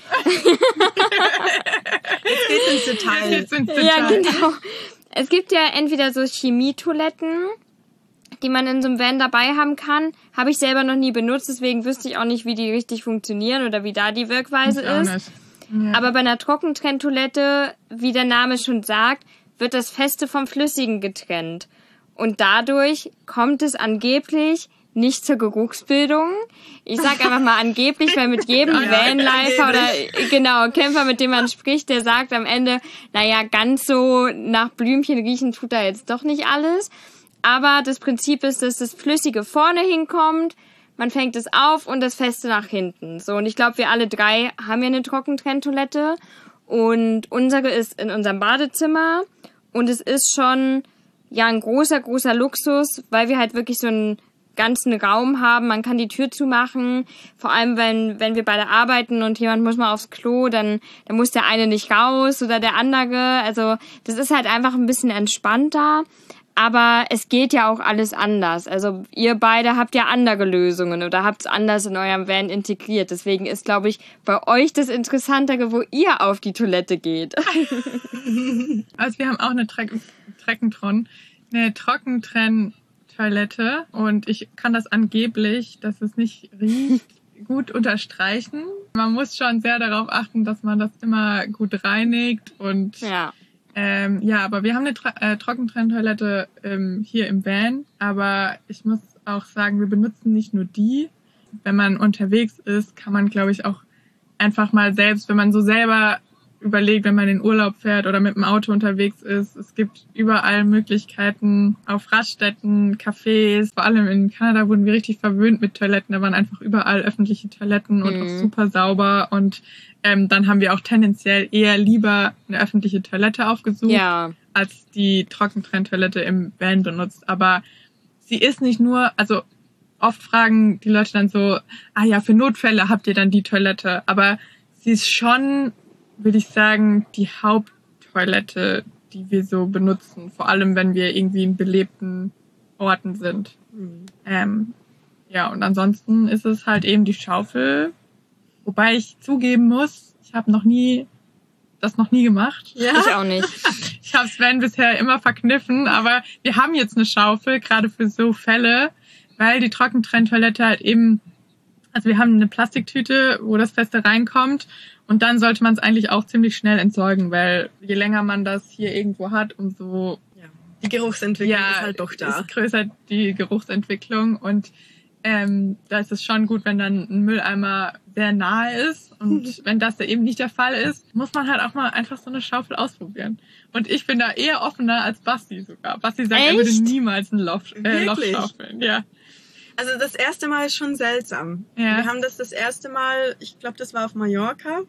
Jetzt geht's ins Detail. Ja, genau. Es gibt ja entweder so Chemietoiletten, die man in so einem Van dabei haben kann. Habe ich selber noch nie benutzt, deswegen wüsste ich auch nicht, wie die richtig funktionieren oder wie da die Wirkweise ist. Ja. Aber bei einer Trockentrenntoilette, wie der Name schon sagt, wird das Feste vom Flüssigen getrennt. Und dadurch kommt es angeblich nicht zur Geruchsbildung. Ich sag einfach mal angeblich, weil mit jedem Vanlifer oder Camper, mit dem man spricht, der sagt am Ende, naja, ganz so nach Blümchen riechen tut da jetzt doch nicht alles. Aber das Prinzip ist, dass das Flüssige vorne hinkommt, man fängt es auf und das Feste nach hinten. So, und ich glaube, wir alle 3 haben ja eine Trockentrenntoilette und unsere ist in unserem Badezimmer und es ist schon ein großer Luxus, weil wir halt wirklich so einen ganzen Raum haben, man kann die Tür zumachen, vor allem wenn wir beide arbeiten und jemand muss mal aufs Klo, dann muss der eine nicht raus oder der andere, also das ist halt einfach ein bisschen entspannter, aber es geht ja auch alles anders, also ihr beide habt ja andere Lösungen oder habt es anders in eurem Van integriert, deswegen ist, glaube ich, bei euch das Interessantere, wo ihr auf die Toilette geht. Also wir haben auch eine Trockentrenntoilette und ich kann das angeblich, dass es nicht riecht, gut unterstreichen. Man muss schon sehr darauf achten, dass man das immer gut reinigt und aber wir haben eine Trockentrenntoilette hier im Van, aber ich muss auch sagen, wir benutzen nicht nur die. Wenn man unterwegs ist, kann man, glaube ich, auch einfach mal selbst, wenn man so selber überlegt, wenn man in den Urlaub fährt oder mit dem Auto unterwegs ist. Es gibt überall Möglichkeiten auf Raststätten, Cafés. Vor allem in Kanada wurden wir richtig verwöhnt mit Toiletten. Da waren einfach überall öffentliche Toiletten und auch super sauber. Und dann haben wir auch tendenziell eher lieber eine öffentliche Toilette aufgesucht, als die Trockentrenntoilette im Van benutzt. Aber sie ist nicht nur, also oft fragen die Leute dann so, für Notfälle habt ihr dann die Toilette. Aber sie ist schon, würde ich sagen, die Haupttoilette, die wir so benutzen. Vor allem, wenn wir irgendwie in belebten Orten sind. Und ansonsten ist es halt eben die Schaufel. Wobei ich zugeben muss, ich habe noch nie gemacht. Ja? Ich auch nicht. Ich habe Sven bisher immer verkniffen, aber wir haben jetzt eine Schaufel, gerade für so Fälle, weil die Trockentrenntoilette halt eben, also wir haben eine Plastiktüte, wo das Feste reinkommt und dann sollte man es eigentlich auch ziemlich schnell entsorgen, weil je länger man das hier irgendwo hat, umso die Geruchsentwicklung ist halt doch da. Ist größer die Geruchsentwicklung und da ist es schon gut, wenn dann ein Mülleimer sehr nahe ist und wenn das eben nicht der Fall ist, muss man halt auch mal einfach so eine Schaufel ausprobieren. Und ich bin da eher offener als Basti sogar. Basti sagt, er würde niemals ein Loch schaufeln. Ja. Also das erste Mal ist schon seltsam. Ja. Wir haben das erste Mal, ich glaube, das war auf Mallorca.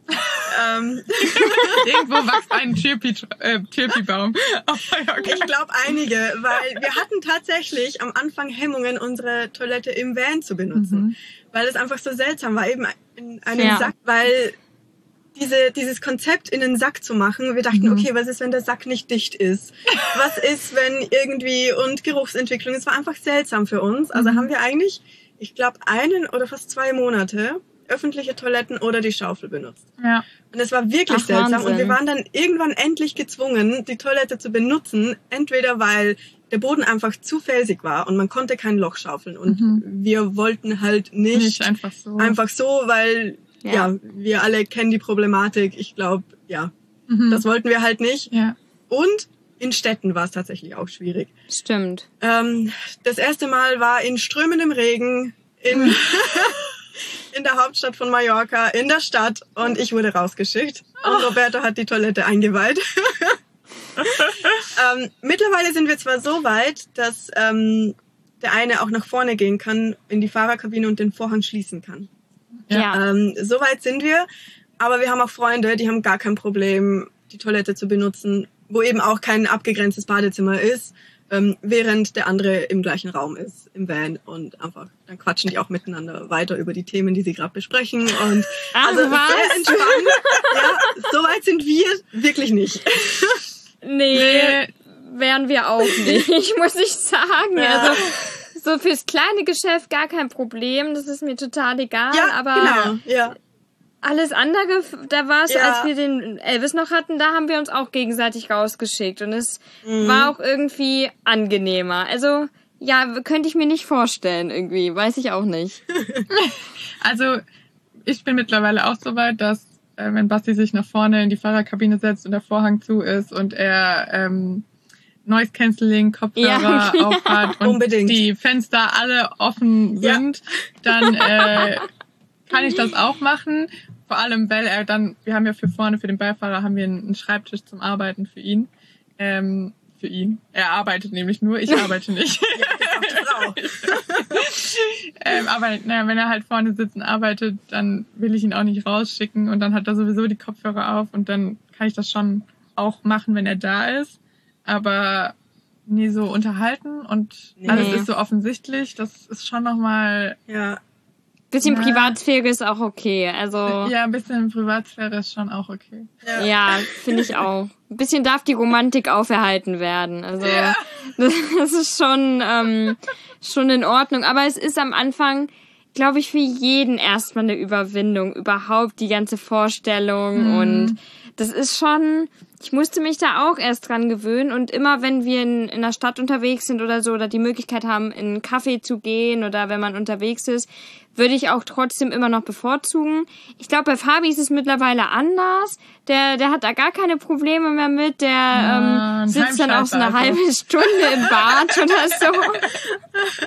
Irgendwo wächst ein Chirpi-Baum auf Mallorca. Ich glaube einige, weil wir hatten tatsächlich am Anfang Hemmungen, unsere Toilette im Van zu benutzen. Weil es einfach so seltsam war, eben in einem Sack, weil dieses Konzept in den Sack zu machen, wir dachten, okay, was ist, wenn der Sack nicht dicht ist? Was ist, wenn irgendwie, und Geruchsentwicklung, es war einfach seltsam für uns. Also haben wir eigentlich, ich glaube, 1 oder fast 2 Monate öffentliche Toiletten oder die Schaufel benutzt. Ja. Und es war wirklich seltsam. Wahnsinn. Und wir waren dann irgendwann endlich gezwungen, die Toilette zu benutzen, entweder weil der Boden einfach zu felsig war und man konnte kein Loch schaufeln. Und wir wollten halt nicht einfach so, weil wir alle kennen die Problematik. Ich glaube, das wollten wir halt nicht. Ja. Und in Städten war es tatsächlich auch schwierig. Stimmt. Das erste Mal war in strömendem Regen in der Hauptstadt von Mallorca, in der Stadt, und ich wurde rausgeschickt. Und Roberto hat die Toilette eingeweiht. Mittlerweile sind wir zwar so weit, dass der eine auch nach vorne gehen kann in die Fahrerkabine und den Vorhang schließen kann. Ja. So weit sind wir, aber wir haben auch Freunde, die haben gar kein Problem, die Toilette zu benutzen, wo eben auch kein abgegrenztes Badezimmer ist, während der andere im gleichen Raum ist, im Van, und einfach, dann quatschen die auch miteinander weiter über die Themen, die sie gerade besprechen, und also sehr entspannt. Ja, so weit sind wir wirklich nicht. Nee, wären wir auch nicht, muss ich sagen. Ja. Also so fürs kleine Geschäft gar kein Problem, das ist mir total egal, Ja, aber genau, ja. alles andere, da war es, Ja. als wir den Elvis noch hatten, da haben wir uns auch gegenseitig rausgeschickt und es war auch irgendwie angenehmer. Also, ja, könnte ich mir nicht vorstellen irgendwie, weiß ich auch nicht. Also, ich bin mittlerweile auch so weit, dass wenn Basti sich nach vorne in die Fahrerkabine setzt und der Vorhang zu ist und er Noise Cancelling Kopfhörer auf hat und Unbedingt. die Fenster alle offen sind, dann kann ich das auch machen. Vor allem, weil er dann, wir haben ja für den Beifahrer haben wir einen Schreibtisch zum Arbeiten für ihn. Für ihn. Er arbeitet nämlich nur, ich arbeite nicht. Frau. Aber naja, wenn er halt vorne sitzt und arbeitet, dann will ich ihn auch nicht rausschicken und dann hat er sowieso die Kopfhörer auf und dann kann ich das schon auch machen, wenn er da ist. Aber nie so unterhalten und alles ist so offensichtlich, das ist schon nochmal... Ja. Bisschen Privatsphäre ist auch okay, also... Ja, ein bisschen Privatsphäre ist schon auch okay. Ja, finde ich auch. Ein bisschen darf die Romantik auferhalten werden. Also das ist schon in Ordnung. Aber es ist am Anfang, glaube ich, für jeden erstmal eine Überwindung. Überhaupt die ganze Vorstellung. Und das ist schon... Ich musste mich da auch erst dran gewöhnen. Und immer, wenn wir in der Stadt unterwegs sind oder so, oder die Möglichkeit haben, in einen Café zu gehen oder wenn man unterwegs ist, würde ich auch trotzdem immer noch bevorzugen. Ich glaube, bei Fabi ist es mittlerweile anders. Der hat da gar keine Probleme mehr mit. Der sitzt dann auch so eine halbe Stunde im Bad oder so.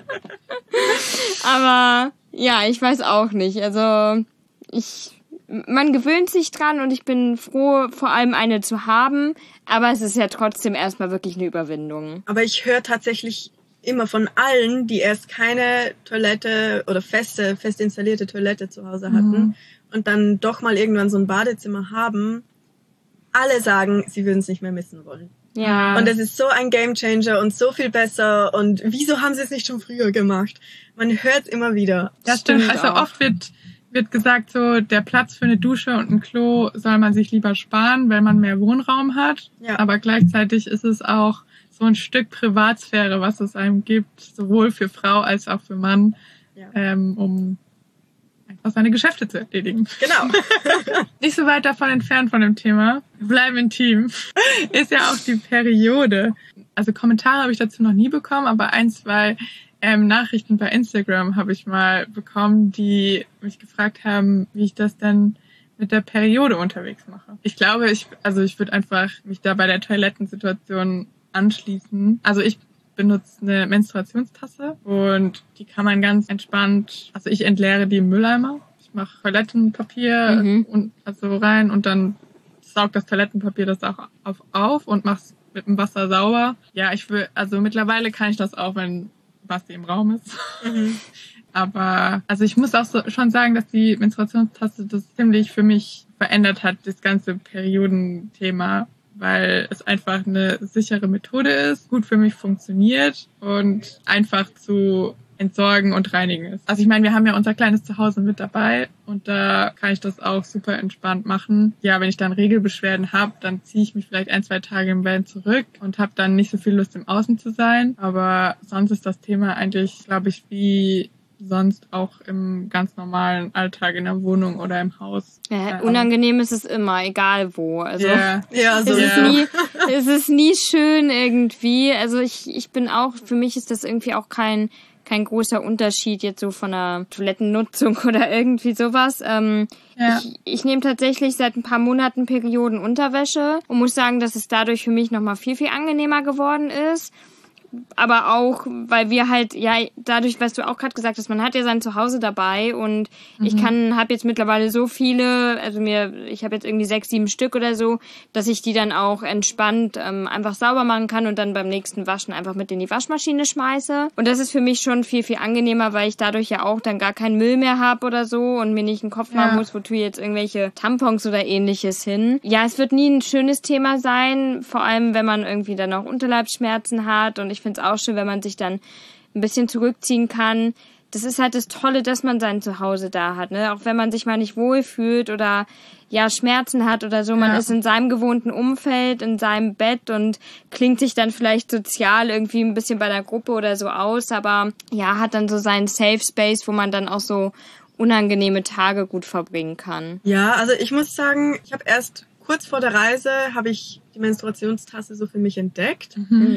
Aber ja, ich weiß auch nicht. Also man gewöhnt sich dran und ich bin froh, vor allem eine zu haben. Aber es ist ja trotzdem erstmal wirklich eine Überwindung. Aber ich höre tatsächlich immer von allen, die erst keine Toilette oder fest installierte Toilette zu Hause hatten und dann doch mal irgendwann so ein Badezimmer haben, alle sagen, sie würden es nicht mehr missen wollen. Ja. Und es ist so ein Gamechanger und so viel besser, und wieso haben sie es nicht schon früher gemacht? Man hört es immer wieder. Das stimmt. Also auch. oft wird gesagt, so der Platz für eine Dusche und ein Klo soll man sich lieber sparen, weil man mehr Wohnraum hat. Ja. Aber gleichzeitig ist es auch so ein Stück Privatsphäre, was es einem gibt, sowohl für Frau als auch für Mann, um einfach seine Geschäfte zu erledigen. Genau. Nicht so weit davon entfernt von dem Thema. Wir bleiben intim. Ist ja auch die Periode. Also Kommentare habe ich dazu noch nie bekommen, aber 1, 2 Nachrichten bei Instagram habe ich mal bekommen, die mich gefragt haben, wie ich das denn mit der Periode unterwegs mache. Ich glaube, ich würde einfach mich da bei der Toilettensituation anschließen. Also ich benutze eine Menstruationstasse und die kann man ganz entspannt, also ich entleere die im Mülleimer. Ich mache Toilettenpapier und also rein und dann saugt das Toilettenpapier das auch auf und mach's mit dem Wasser sauber. Ja, mittlerweile kann ich das auch, wenn was im Raum ist. Aber also ich muss auch schon sagen, dass die Menstruationstasse das ziemlich für mich verändert hat, das ganze Periodenthema, weil es einfach eine sichere Methode ist, gut für mich funktioniert und einfach zu entsorgen und reinigen ist. Also ich meine, wir haben ja unser kleines Zuhause mit dabei und da kann ich das auch super entspannt machen. Ja, wenn ich dann Regelbeschwerden habe, dann ziehe ich mich vielleicht 1-2 Tage im Van zurück und habe dann nicht so viel Lust, im Außen zu sein. Aber sonst ist das Thema eigentlich, glaube ich, wie sonst auch im ganz normalen Alltag in der Wohnung oder im Haus. Ja, unangenehm ist es immer, egal wo. Also es ist nie schön irgendwie. Also ich bin auch, für mich ist das irgendwie auch kein großer Unterschied jetzt so von der Toilettennutzung oder irgendwie sowas. Ich nehme tatsächlich seit ein paar Monaten Periodenunterwäsche und muss sagen, dass es dadurch für mich nochmal viel, viel angenehmer geworden ist. Aber auch, weil wir halt, ja, dadurch, was du auch gerade gesagt hast, man hat ja sein Zuhause dabei und ich habe jetzt mittlerweile so viele, also ich habe jetzt irgendwie 6, 7 Stück oder so, dass ich die dann auch entspannt einfach sauber machen kann und dann beim nächsten Waschen einfach mit in die Waschmaschine schmeiße. Und das ist für mich schon viel, viel angenehmer, weil ich dadurch ja auch dann gar keinen Müll mehr habe oder so und mir nicht einen Kopf machen muss, wo tue jetzt irgendwelche Tampons oder ähnliches hin. Ja, es wird nie ein schönes Thema sein, vor allem wenn man irgendwie dann auch Unterleibsschmerzen hat und ich finde es auch schön, wenn man sich dann ein bisschen zurückziehen kann. Das ist halt das Tolle, dass man sein Zuhause da hat, ne? Auch wenn man sich mal nicht wohlfühlt oder ja Schmerzen hat oder so. Man ist in seinem gewohnten Umfeld, in seinem Bett und klingt sich dann vielleicht sozial irgendwie ein bisschen bei der Gruppe oder so aus, aber ja, hat dann so seinen Safe Space, wo man dann auch so unangenehme Tage gut verbringen kann. Ja, also ich muss sagen, ich habe erst kurz vor der Reise habe ich die Menstruationstasse so für mich entdeckt.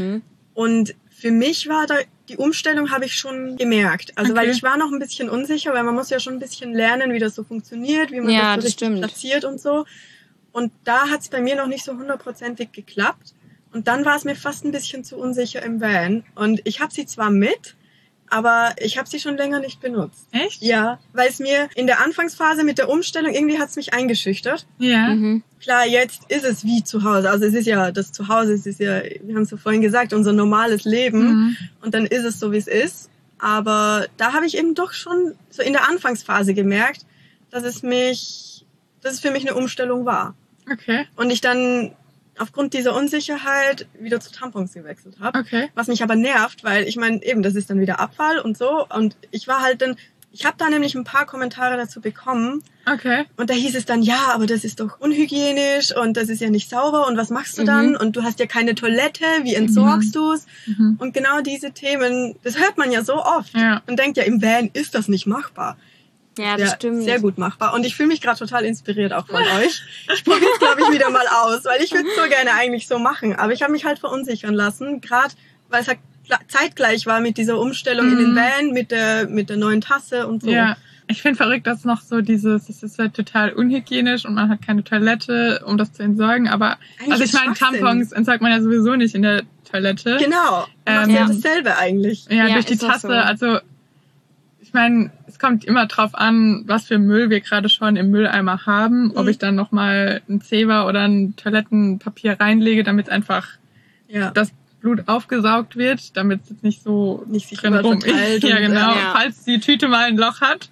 Und für mich war da die Umstellung, habe ich schon gemerkt. Also weil ich war noch ein bisschen unsicher, weil man muss ja schon ein bisschen lernen, wie das so funktioniert, wie man das so richtig platziert und so. Und da hat es bei mir noch nicht so 100%ig geklappt. Und dann war es mir fast ein bisschen zu unsicher im Van. Und ich habe sie zwar mit, aber ich habe sie schon länger nicht benutzt. Echt? Ja, weil es mir in der Anfangsphase mit der Umstellung, irgendwie hat es mich eingeschüchtert. Ja. Klar, jetzt ist es wie zu Hause. Also es ist ja das Zuhause, es ist ja, wir haben es ja vorhin gesagt, unser normales Leben. Und dann ist es so, wie es ist. Aber da habe ich eben doch schon so in der Anfangsphase gemerkt, dass es für mich eine Umstellung war. Okay. Und ich dann aufgrund dieser Unsicherheit wieder zu Tampons gewechselt habe. Okay. Was mich aber nervt, weil ich meine, eben, das ist dann wieder Abfall und so. Und ich habe da nämlich ein paar Kommentare dazu bekommen. Okay. Und da hieß es dann, ja, aber das ist doch unhygienisch und das ist ja nicht sauber und was machst du dann? Und du hast ja keine Toilette, wie entsorgst du's? Und genau diese Themen, das hört man ja so oft und denkt ja, im Van ist das nicht machbar. Ja, das stimmt. Sehr gut machbar. Und ich fühle mich gerade total inspiriert auch von euch. Ich probiere es, glaube ich, wieder mal aus, weil ich würde es so gerne eigentlich so machen. Aber ich habe mich halt verunsichern lassen, gerade weil es halt zeitgleich war mit dieser Umstellung in den Van, mit der neuen Tasse und so. Ja, ich finde verrückt, dass noch so es ist halt total unhygienisch und man hat keine Toilette, um das zu entsorgen. Aber eigentlich also ich meine, Tampons entsorgt man ja sowieso nicht in der Toilette. Genau, macht ja dasselbe eigentlich. Ja, durch die Tasse, so. Also ich meine, es kommt immer drauf an, was für Müll wir gerade schon im Mülleimer haben, ob ich dann nochmal ein Zewa oder ein Toilettenpapier reinlege, damit einfach das Blut aufgesaugt wird, damit es jetzt nicht sich drin rum verteilt. Ja, genau, falls die Tüte mal ein Loch hat.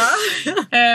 Ja.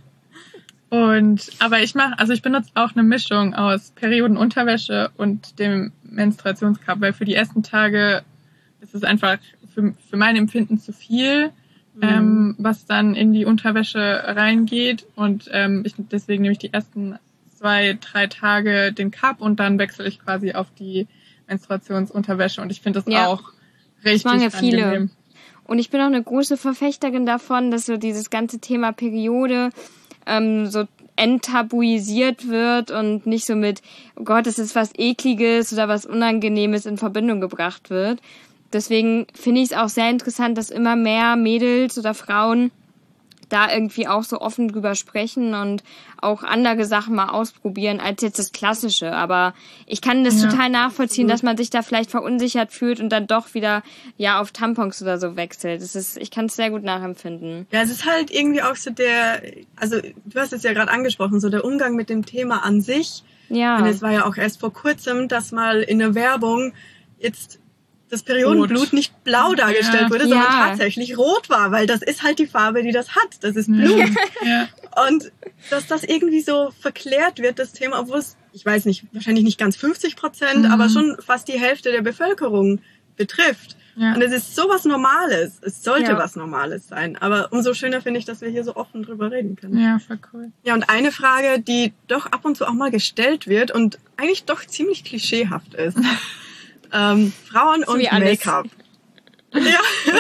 Aber ich benutze auch eine Mischung aus Periodenunterwäsche und dem Menstruationscup, weil für die ersten Tage ist es einfach für mein Empfinden zu viel, was dann in die Unterwäsche reingeht. Und deswegen nehme ich die ersten 2-3 Tage den Cup und dann wechsle ich quasi auf die Menstruationsunterwäsche. Und ich finde das auch richtig angenehm. Viele. Und ich bin auch eine große Verfechterin davon, dass so dieses ganze Thema Periode so enttabuisiert wird und nicht so mit, oh Gott, es ist was Ekliges oder was Unangenehmes in Verbindung gebracht wird. Deswegen finde ich es auch sehr interessant, dass immer mehr Mädels oder Frauen da irgendwie auch so offen drüber sprechen und auch andere Sachen mal ausprobieren als jetzt das Klassische. Aber ich kann das total nachvollziehen, dass man sich da vielleicht verunsichert fühlt und dann doch wieder auf Tampons oder so wechselt. Ich kann es sehr gut nachempfinden. Ja, es ist halt irgendwie auch so also du hast es ja gerade angesprochen, so der Umgang mit dem Thema an sich. Ja. Und es war ja auch erst vor kurzem, dass mal in der Werbung jetzt das Periodenblut Rot. nicht blau dargestellt wurde, sondern tatsächlich rot war, weil das ist halt die Farbe, die das hat. Das ist Blut. Ja. Und dass das irgendwie so verklärt wird, das Thema, obwohl es, ich weiß nicht, wahrscheinlich nicht ganz 50%, aber schon fast die Hälfte der Bevölkerung betrifft. Ja. Und es ist sowas Normales. Es sollte was Normales sein. Aber umso schöner finde ich, dass wir hier so offen drüber reden können. Ja, voll cool. Ja, und eine Frage, die doch ab und zu auch mal gestellt wird und eigentlich doch ziemlich klischeehaft ist. Frauen und Make-up. Ja.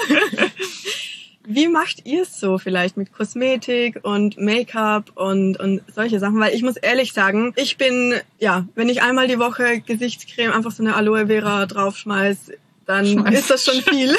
Wie macht ihr es so vielleicht mit Kosmetik und Make-up und solche Sachen? Weil ich muss ehrlich sagen, ich bin, wenn ich einmal die Woche Gesichtscreme einfach so eine Aloe Vera draufschmeiß, dann ist das schon viel.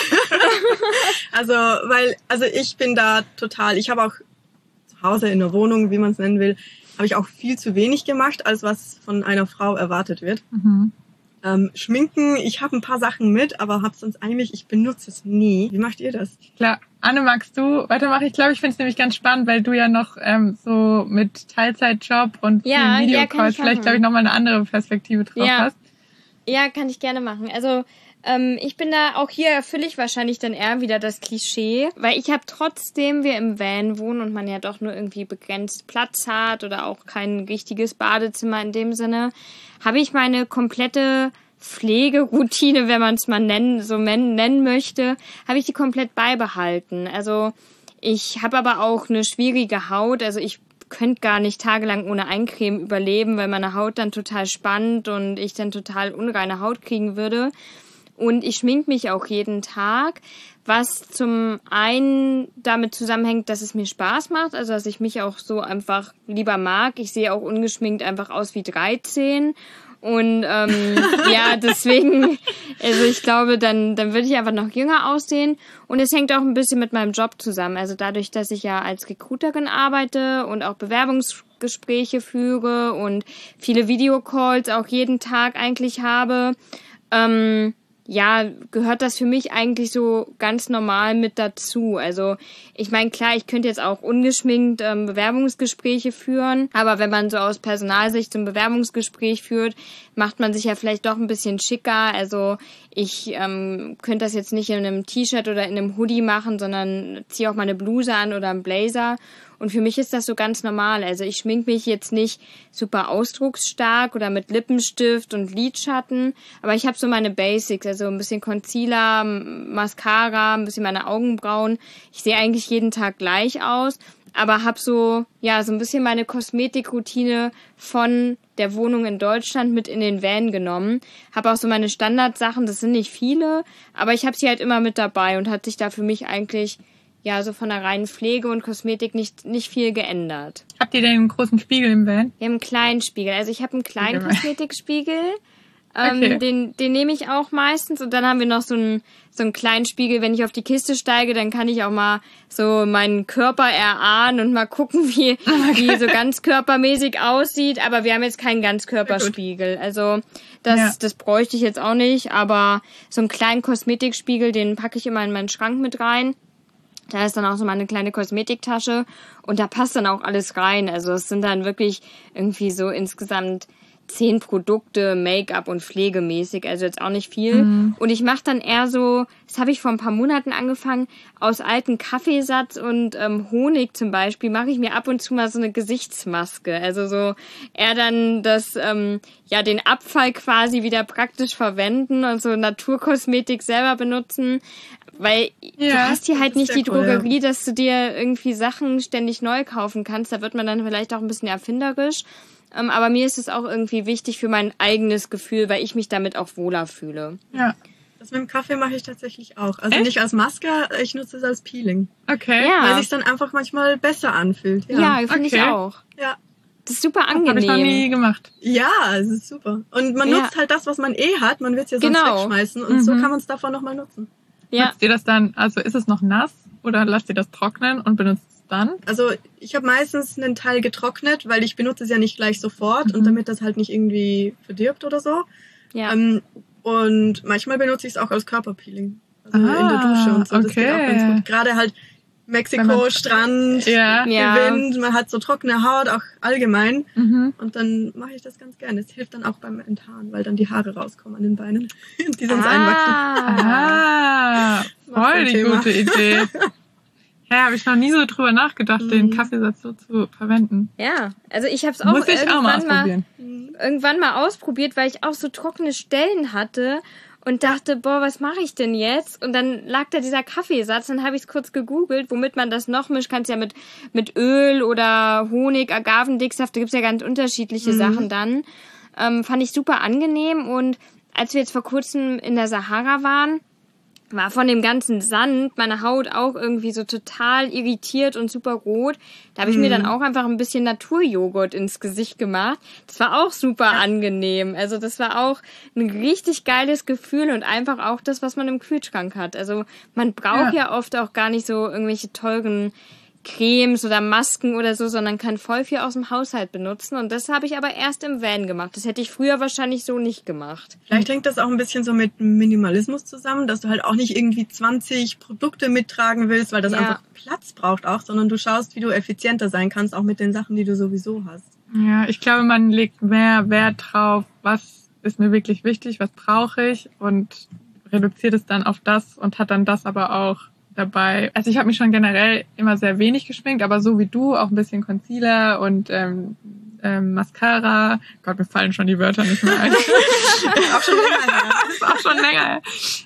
Also ich bin da total, ich habe auch zu Hause in der Wohnung, wie man es nennen will, habe ich auch viel zu wenig gemacht, als was von einer Frau erwartet wird. Schminken, ich habe ein paar Sachen mit, aber habe sonst eigentlich, ich benutze es nie. Wie macht ihr das? Klar, Anne, magst du weitermachen? Ich glaube, ich finde es nämlich ganz spannend, weil du ja noch so mit Teilzeitjob und vielen Videocalls vielleicht, glaube ich, nochmal eine andere Perspektive drauf hast. Ja, kann ich gerne machen. Also ich bin da, auch hier erfülle ich wahrscheinlich dann eher wieder das Klischee, weil ich habe trotzdem, wir im Van wohnen und man ja doch nur irgendwie begrenzt Platz hat oder auch kein richtiges Badezimmer in dem Sinne, habe ich meine komplette Pflegeroutine, wenn man es mal nennen möchte, habe ich die komplett beibehalten. Also ich habe aber auch eine schwierige Haut, also ich könnte gar nicht tagelang ohne Eincreme überleben, weil meine Haut dann total spannt und ich dann total unreine Haut kriegen würde. Und ich schmink mich auch jeden Tag, was zum einen damit zusammenhängt, dass es mir Spaß macht, also dass ich mich auch so einfach lieber mag. Ich sehe auch ungeschminkt einfach aus wie 13 und deswegen, also ich glaube, dann würde ich einfach noch jünger aussehen und es hängt auch ein bisschen mit meinem Job zusammen. Also dadurch, dass ich ja als Recruiterin arbeite und auch Bewerbungsgespräche führe und viele Videocalls auch jeden Tag eigentlich habe, gehört das für mich eigentlich so ganz normal mit dazu. Also ich meine, klar, ich könnte jetzt auch ungeschminkt Bewerbungsgespräche führen, aber wenn man so aus Personalsicht so ein Bewerbungsgespräch führt, macht man sich ja vielleicht doch ein bisschen schicker. Also ich könnte das jetzt nicht in einem T-Shirt oder in einem Hoodie machen, sondern ziehe auch mal eine Bluse an oder einen Blazer. Und für mich ist das so ganz normal. Also ich schmink mich jetzt nicht super ausdrucksstark oder mit Lippenstift und Lidschatten, aber ich habe so meine Basics, also ein bisschen Concealer, Mascara, ein bisschen meine Augenbrauen. Ich sehe eigentlich jeden Tag gleich aus, aber habe so ein bisschen meine Kosmetikroutine von der Wohnung in Deutschland mit in den Van genommen. Habe auch so meine Standardsachen, das sind nicht viele, aber ich habe sie halt immer mit dabei und hat sich da für mich eigentlich so von der reinen Pflege und Kosmetik nicht viel geändert. Habt ihr denn einen großen Spiegel im Van? Wir haben einen kleinen Spiegel. Also ich habe einen kleinen Kosmetikspiegel. Den nehme ich auch meistens. Und dann haben wir noch so einen kleinen Spiegel. Wenn ich auf die Kiste steige, dann kann ich auch mal so meinen Körper erahnen und mal gucken, wie so ganzkörpermäßig aussieht. Aber wir haben jetzt keinen Ganzkörperspiegel. Also das bräuchte ich jetzt auch nicht. Aber so einen kleinen Kosmetikspiegel, den packe ich immer in meinen Schrank mit rein. Da ist dann auch so meine kleine Kosmetiktasche und da passt dann auch alles rein. Also es sind dann wirklich irgendwie so insgesamt 10 Produkte, Make-up und pflegemäßig, also jetzt auch nicht viel. Und ich mache dann eher so, das habe ich vor ein paar Monaten angefangen, aus alten Kaffeesatz und Honig zum Beispiel mache ich mir ab und zu mal so eine Gesichtsmaske. Also so eher dann den Abfall quasi wieder praktisch verwenden und so Naturkosmetik selber benutzen. Weil du hast hier halt nicht die Drogerie, dass du dir irgendwie Sachen ständig neu kaufen kannst. Da wird man dann vielleicht auch ein bisschen erfinderisch. Aber mir ist es auch irgendwie wichtig für mein eigenes Gefühl, weil ich mich damit auch wohler fühle. Ja. Das mit dem Kaffee mache ich tatsächlich auch. Also nicht als Maske, ich nutze es als Peeling. Okay. Ja. Weil es sich dann einfach manchmal besser anfühlt. Ja, finde ich auch. Ja. Das ist super angenehm. Habe ich noch nie gemacht. Ja, es ist super. Und man nutzt halt das, was man hat. Man wird es ja sonst wegschmeißen. Und so kann man es davon nochmal nutzen. Ja. Nutzt ihr das dann, also ist es noch nass oder lasst ihr das trocknen und benutzt es dann? Also ich habe meistens einen Teil getrocknet, weil ich benutze es ja nicht gleich sofort und damit das halt nicht irgendwie verdirbt oder so. Ja. Und manchmal benutze ich es auch als Körperpeeling. Also in der Dusche und so. Das geht auch ganz gut. Gerade halt, Mexiko, Strand, Wind, man hat so trockene Haut, auch allgemein. Und dann mache ich das ganz gerne. Es hilft dann auch beim Enthaaren, weil dann die Haare rauskommen an den Beinen. Die sonst einwachsen. Voll die gute Idee. Ja, habe ich noch nie so drüber nachgedacht, den Kaffeesatz so zu verwenden. Ja, also ich habe es auch irgendwann mal ausprobiert, weil ich auch so trockene Stellen hatte und dachte, boah, was mache ich denn jetzt? Und dann lag da dieser Kaffeesatz, dann habe ich es kurz gegoogelt, womit man das noch mischt. Kannst ja mit Öl oder Honig, Agavendicksaft, da gibt's ja ganz unterschiedliche Sachen dann. Fand ich super angenehm und als wir jetzt vor kurzem in der Sahara waren, war von dem ganzen Sand meine Haut auch irgendwie so total irritiert und super rot. Da habe ich mir dann auch einfach ein bisschen Naturjoghurt ins Gesicht gemacht. Das war auch super angenehm. Also das war auch ein richtig geiles Gefühl und einfach auch das, was man im Kühlschrank hat. Also man braucht ja oft auch gar nicht so irgendwelche teuren Cremes oder Masken oder so, sondern kann voll viel aus dem Haushalt benutzen. Und das habe ich aber erst im Van gemacht. Das hätte ich früher wahrscheinlich so nicht gemacht. Vielleicht hängt das auch ein bisschen so mit Minimalismus zusammen, dass du halt auch nicht irgendwie 20 Produkte mittragen willst, weil das einfach Platz braucht auch, sondern du schaust, wie du effizienter sein kannst, auch mit den Sachen, die du sowieso hast. Ja, ich glaube, man legt mehr Wert drauf, was ist mir wirklich wichtig, was brauche ich und reduziert es dann auf das und hat dann das aber auch dabei. Also ich habe mich schon generell immer sehr wenig geschminkt, aber so wie du, auch ein bisschen Concealer und Mascara. Gott, mir fallen schon die Wörter nicht mehr ein. Auch schon länger. Das ist auch schon länger.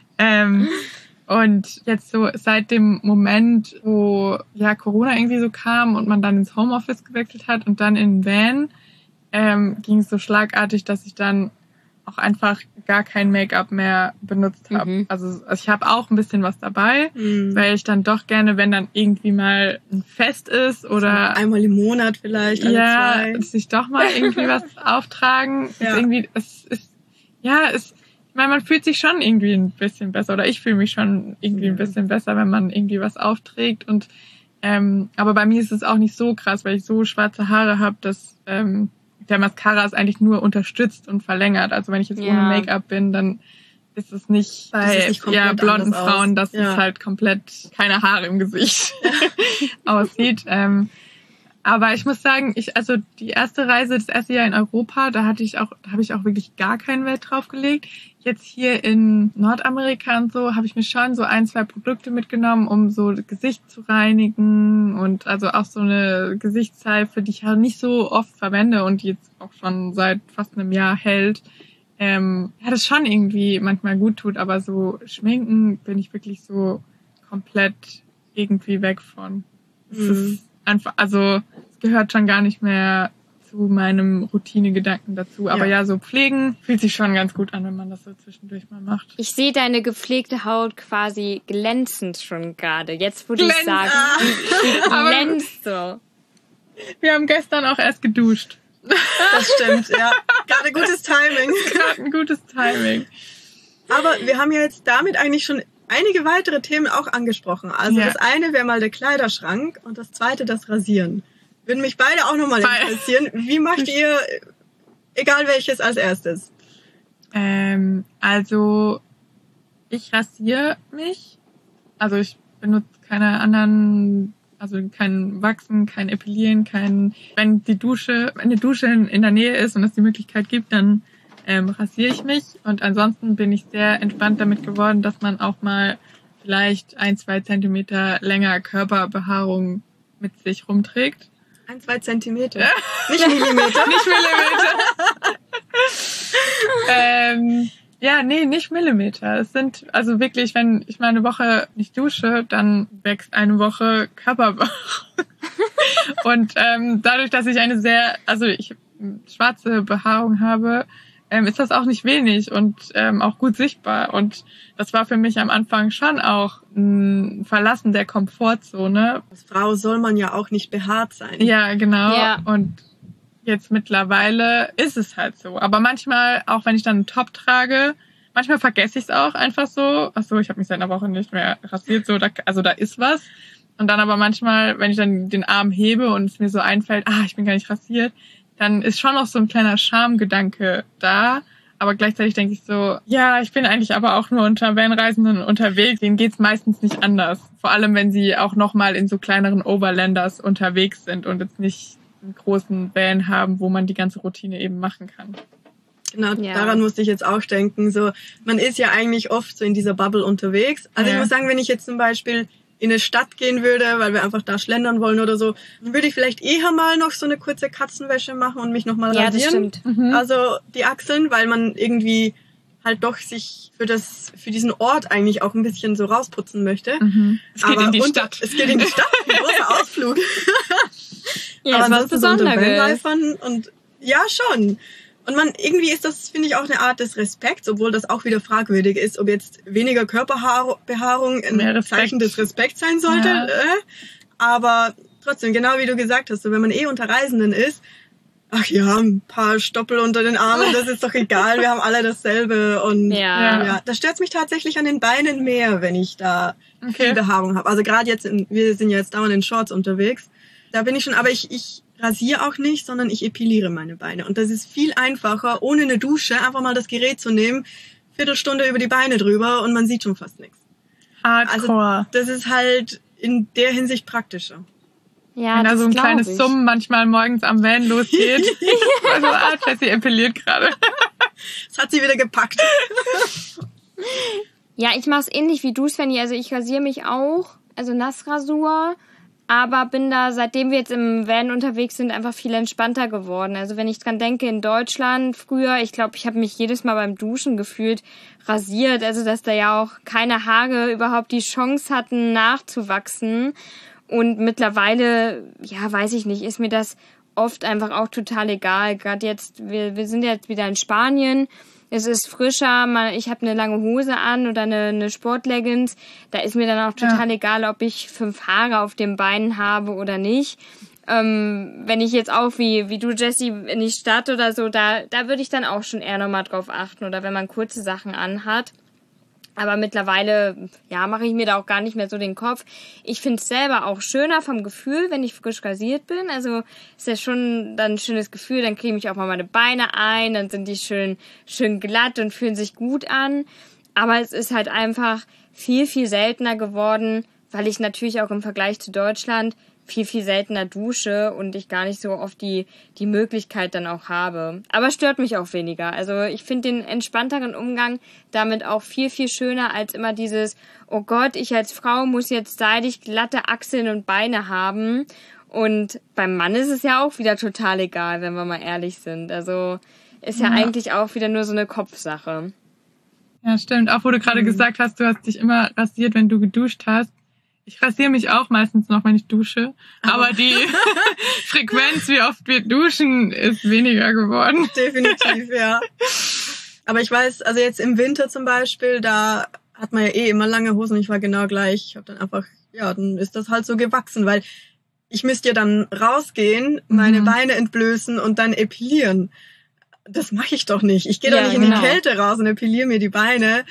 Und jetzt so seit dem Moment, wo Corona irgendwie so kam und man dann ins Homeoffice gewechselt hat und dann in den Van, ging es so schlagartig, dass ich dann auch einfach gar kein Make-up mehr benutzt habe. Also ich habe auch ein bisschen was dabei, weil ich dann doch gerne, wenn dann irgendwie mal ein Fest ist oder so einmal im Monat vielleicht, alle zwei. Dass ich doch mal irgendwie was auftragen. Ist irgendwie, ich meine, man fühlt sich schon irgendwie ein bisschen besser oder ich fühle mich schon irgendwie ein bisschen besser, wenn man irgendwie was aufträgt und aber bei mir ist es auch nicht so krass, weil ich so schwarze Haare habe, dass der Mascara ist eigentlich nur unterstützt und verlängert. Also wenn ich jetzt ohne Make-up bin, dann ist es nicht bei blonden Frauen, dass es halt komplett keine Haare im Gesicht aussieht. Aber ich muss sagen, also die erste Reise, das erste Jahr in Europa, da habe ich auch wirklich gar keinen Wert drauf gelegt. Jetzt hier in Nordamerika und so habe ich mir schon so 1-2 Produkte mitgenommen, um so das Gesicht zu reinigen und also auch so eine Gesichtsseife, die ich halt nicht so oft verwende und die jetzt auch schon seit fast einem Jahr hält. Das schon irgendwie manchmal gut tut, aber so Schminken bin ich wirklich so komplett irgendwie weg von. Es ist einfach, also es gehört schon gar nicht mehr zu meinem Routinegedanken dazu. Aber so pflegen fühlt sich schon ganz gut an, wenn man das so zwischendurch mal macht. Ich sehe deine gepflegte Haut quasi glänzend schon gerade. Jetzt, wo du es sagst, die glänzt so. Wir haben gestern auch erst geduscht. Das stimmt, ja. Gerade gutes Timing. Gerade ein gutes Timing. Aber wir haben ja jetzt damit eigentlich schon einige weitere Themen auch angesprochen. Also das eine wäre mal der Kleiderschrank und das zweite das Rasieren. Würden mich beide auch nochmal interessieren. Wie macht ihr, egal welches, als erstes? Also ich rasiere mich. Also ich benutze keine anderen, also kein Wachsen, kein Epilieren, wenn eine Dusche in der Nähe ist und es die Möglichkeit gibt, dann rasiere ich mich. Und ansonsten bin ich sehr entspannt damit geworden, dass man auch mal vielleicht 1-2 Zentimeter länger Körperbehaarung mit sich rumträgt. 1-2 Zentimeter. Nicht Millimeter. Nicht Millimeter. Nicht Millimeter. Es sind also wirklich, wenn ich mal eine Woche nicht dusche, dann wächst eine Woche Körperbehaarung. Und dadurch, dass ich ich schwarze Behaarung habe, ist das auch nicht wenig und auch gut sichtbar. Und das war für mich am Anfang schon auch ein Verlassen der Komfortzone. Als Frau soll man ja auch nicht behaart sein. Ja, genau. Ja. Und jetzt mittlerweile ist es halt so. Aber manchmal, auch wenn ich dann einen Top trage, manchmal vergesse ich es auch einfach so. Ach so, ich habe mich seit einer Woche nicht mehr rasiert. So, da ist was. Und dann aber manchmal, wenn ich dann den Arm hebe und es mir so einfällt, ich bin gar nicht rasiert, dann ist schon noch so ein kleiner Schamgedanke da. aber gleichzeitig denke ich so, ja, ich bin eigentlich aber auch nur unter Vanreisenden unterwegs. Denen geht's meistens nicht anders. Vor allem, wenn sie auch nochmal in so kleineren Overlanders unterwegs sind und jetzt nicht einen großen Van haben, wo man die ganze Routine eben machen kann. Genau, daran musste ich jetzt auch denken. So, man ist ja eigentlich oft so in dieser Bubble unterwegs. Also ich muss sagen, wenn ich jetzt zum Beispiel in eine Stadt gehen würde, weil wir einfach da schlendern wollen oder so, dann würde ich vielleicht eher mal noch so eine kurze Katzenwäsche machen und mich nochmal rasieren. Das stimmt. Also die Achseln, weil man irgendwie halt doch sich für diesen Ort eigentlich auch ein bisschen so rausputzen möchte. Es geht in die Stadt. Es geht in die Stadt, ein großer Ausflug. Ja, aber das ist was Besonderes. Und ja, schon. Und irgendwie ist das, finde ich, auch eine Art des Respekts, obwohl das auch wieder fragwürdig ist, ob jetzt weniger Körperbehaarung ein Zeichen des Respekts sein sollte. Ja. Aber trotzdem, genau wie du gesagt hast, so, wenn man unter Reisenden ist, ach ja, ein paar Stoppel unter den Armen, das ist doch egal, wir haben alle dasselbe. Und ja, das stört mich tatsächlich an den Beinen mehr, wenn ich da viel Behaarung habe. Also gerade jetzt, wir sind ja jetzt dauernd in Shorts unterwegs, da bin ich schon, aber ich rasiere auch nicht, sondern ich epiliere meine Beine. Und das ist viel einfacher, ohne eine Dusche einfach mal das Gerät zu nehmen, Viertelstunde über die Beine drüber und man sieht schon fast nichts. Hardcore. Also das ist halt in der Hinsicht praktischer. Ja, wenn da so ein kleines Summen manchmal morgens am Van losgeht. Also, Jessie epiliert gerade. Das hat sie wieder gepackt. Ja, ich mache es ähnlich wie du, Svenny. Also ich rasiere mich auch, also Nassrasur. Aber bin da, seitdem wir jetzt im Van unterwegs sind, einfach viel entspannter geworden. Also wenn ich dran denke, in Deutschland früher, ich glaube, ich habe mich jedes Mal beim Duschen gefühlt rasiert. Also dass da ja auch keine Haare überhaupt die Chance hatten, nachzuwachsen. Und mittlerweile, ja, weiß ich nicht, ist mir das oft einfach auch total egal. Gerade jetzt, wir sind jetzt wieder in Spanien. Es ist frischer, ich habe eine lange Hose an oder eine Sportleggings. Da ist mir dann auch total egal, ob ich 5 Haare auf den Beinen habe oder nicht. Wenn ich jetzt auch wie du, Jessie, in die Stadt oder so, da würde ich dann auch schon eher nochmal drauf achten. Oder wenn man kurze Sachen anhat. Aber mittlerweile, ja, mache ich mir da auch gar nicht mehr so den Kopf. Ich finde es selber auch schöner vom Gefühl, wenn ich frisch rasiert bin. Also ist ja schon dann ein schönes Gefühl. Dann creme ich auch mal meine Beine ein, dann sind die schön glatt und fühlen sich gut an. Aber es ist halt einfach viel, viel seltener geworden, weil ich natürlich auch im Vergleich zu Deutschland viel, viel seltener dusche und ich gar nicht so oft die Möglichkeit dann auch habe. Aber stört mich auch weniger. Also ich finde den entspannteren Umgang damit auch viel, viel schöner als immer dieses, oh Gott, ich als Frau muss jetzt seidig glatte Achseln und Beine haben. Und beim Mann ist es ja auch wieder total egal, wenn wir mal ehrlich sind. Also ist ja eigentlich auch wieder nur so eine Kopfsache. Ja, stimmt. Auch wo du gerade gesagt hast, du hast dich immer rasiert, wenn du geduscht hast. Ich rasiere mich auch meistens noch, wenn ich dusche. Aber die Frequenz, wie oft wir duschen, ist weniger geworden. Definitiv, ja. Aber ich weiß, also jetzt im Winter zum Beispiel, da hat man ja immer lange Hosen. Ich war genau gleich. Ich habe dann einfach, dann ist das halt so gewachsen, weil ich müsste ja dann rausgehen, meine Beine entblößen und dann epilieren. Das mache ich doch nicht. Ich gehe doch nicht in die Kälte raus und epiliere mir die Beine.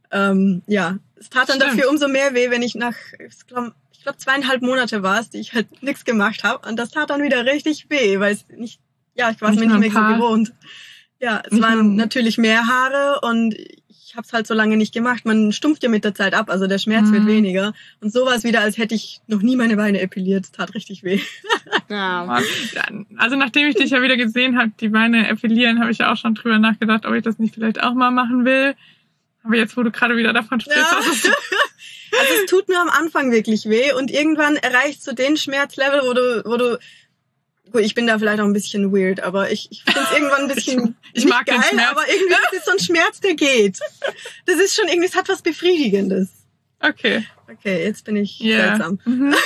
Es tat dann dafür umso mehr weh, wenn ich nach, ich glaube 2,5 Monate war es, die ich halt nichts gemacht habe. Und das tat dann wieder richtig weh, weil es nicht, ich war es mir nicht mehr so gewohnt. Ja, es waren natürlich mehr Haare und ich habe es halt so lange nicht gemacht. Man stumpft ja mit der Zeit ab, also der Schmerz wird weniger. Und so war es wieder, als hätte ich noch nie meine Beine epiliert. Es tat richtig weh. Ja. Also nachdem ich dich ja wieder gesehen habe, die Beine epilieren, habe ich ja auch schon drüber nachgedacht, ob ich das nicht vielleicht auch mal machen will. Aber jetzt, wo du gerade wieder davon sprichst, also es tut mir am Anfang wirklich weh und irgendwann erreichst du den Schmerzlevel, wo du gut, ich bin da vielleicht auch ein bisschen weird, aber ich finde es irgendwann ein bisschen ich mag geil, den Schmerz. aber irgendwie das ist so ein Schmerz, der geht. Das ist schon irgendwie, es hat was Befriedigendes. Okay, jetzt bin ich seltsam.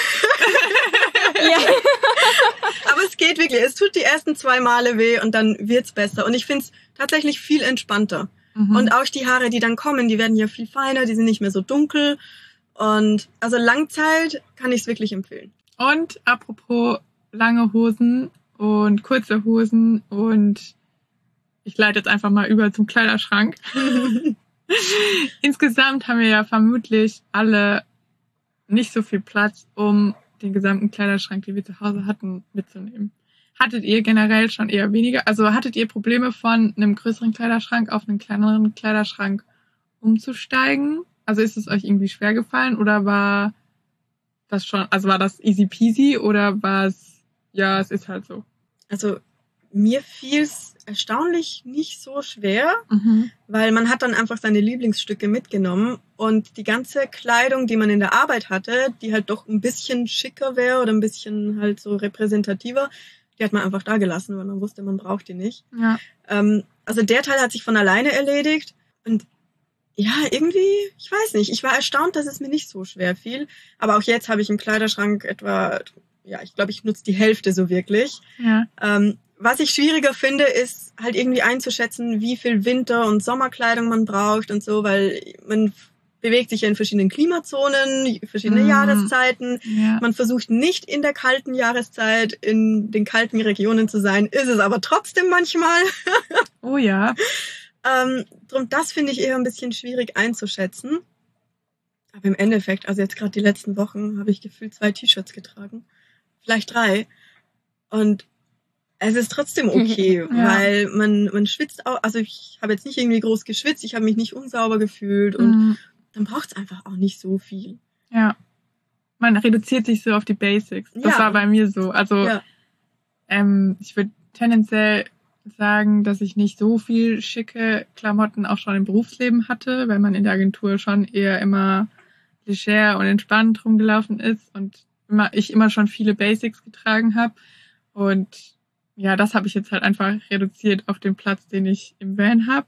Aber es geht wirklich, es tut die ersten 2 Male weh und dann wird's besser und ich finde es tatsächlich viel entspannter. Und auch die Haare, die dann kommen, die werden ja viel feiner, die sind nicht mehr so dunkel. Und also Langzeit kann ich es wirklich empfehlen. Und apropos lange Hosen und kurze Hosen und ich leite jetzt einfach mal über zum Kleiderschrank. Insgesamt haben wir ja vermutlich alle nicht so viel Platz, um den gesamten Kleiderschrank, den wir zu Hause hatten, mitzunehmen. hattet ihr generell schon eher weniger, also hattet ihr Probleme von einem größeren Kleiderschrank auf einen kleineren Kleiderschrank umzusteigen? Also ist es euch irgendwie schwer gefallen oder war das schon, also war das easy peasy oder war es, ja, es ist halt so? Also mir fiel es erstaunlich nicht so schwer, weil man hat dann einfach seine Lieblingsstücke mitgenommen und die ganze Kleidung, die man in der Arbeit hatte, die halt doch ein bisschen schicker wäre oder ein bisschen halt so repräsentativer, die hat man einfach da gelassen, weil man wusste, man braucht die nicht. Ja. Also der Teil hat sich von alleine erledigt und ja, irgendwie, ich weiß nicht, ich war erstaunt, dass es mir nicht so schwer fiel, aber auch jetzt habe ich im Kleiderschrank etwa, ja, ich glaube, ich nutze die Hälfte so wirklich. Ja. Was ich schwieriger finde, ist halt irgendwie einzuschätzen, wie viel Winter- und Sommerkleidung man braucht und so, weil man bewegt sich ja in verschiedenen Klimazonen, verschiedene Jahreszeiten. Ja. Man versucht nicht in der kalten Jahreszeit in den kalten Regionen zu sein, ist es aber trotzdem manchmal. Oh ja. Drum, das finde ich eher ein bisschen schwierig einzuschätzen. Aber im Endeffekt, also jetzt gerade die letzten Wochen, habe ich gefühlt 2 T-Shirts getragen. Vielleicht 3. Und es ist trotzdem okay, weil man schwitzt auch, also ich habe jetzt nicht irgendwie groß geschwitzt, ich habe mich nicht unsauber gefühlt und dann braucht es einfach auch nicht so viel. Ja. Man reduziert sich so auf die Basics. Das war bei mir so. Also ich würde tendenziell sagen, dass ich nicht so viel schicke Klamotten auch schon im Berufsleben hatte, weil man in der Agentur schon eher immer leger und entspannt rumgelaufen ist und ich immer schon viele Basics getragen habe. Und ja, das habe ich jetzt halt einfach reduziert auf den Platz, den ich im Van habe.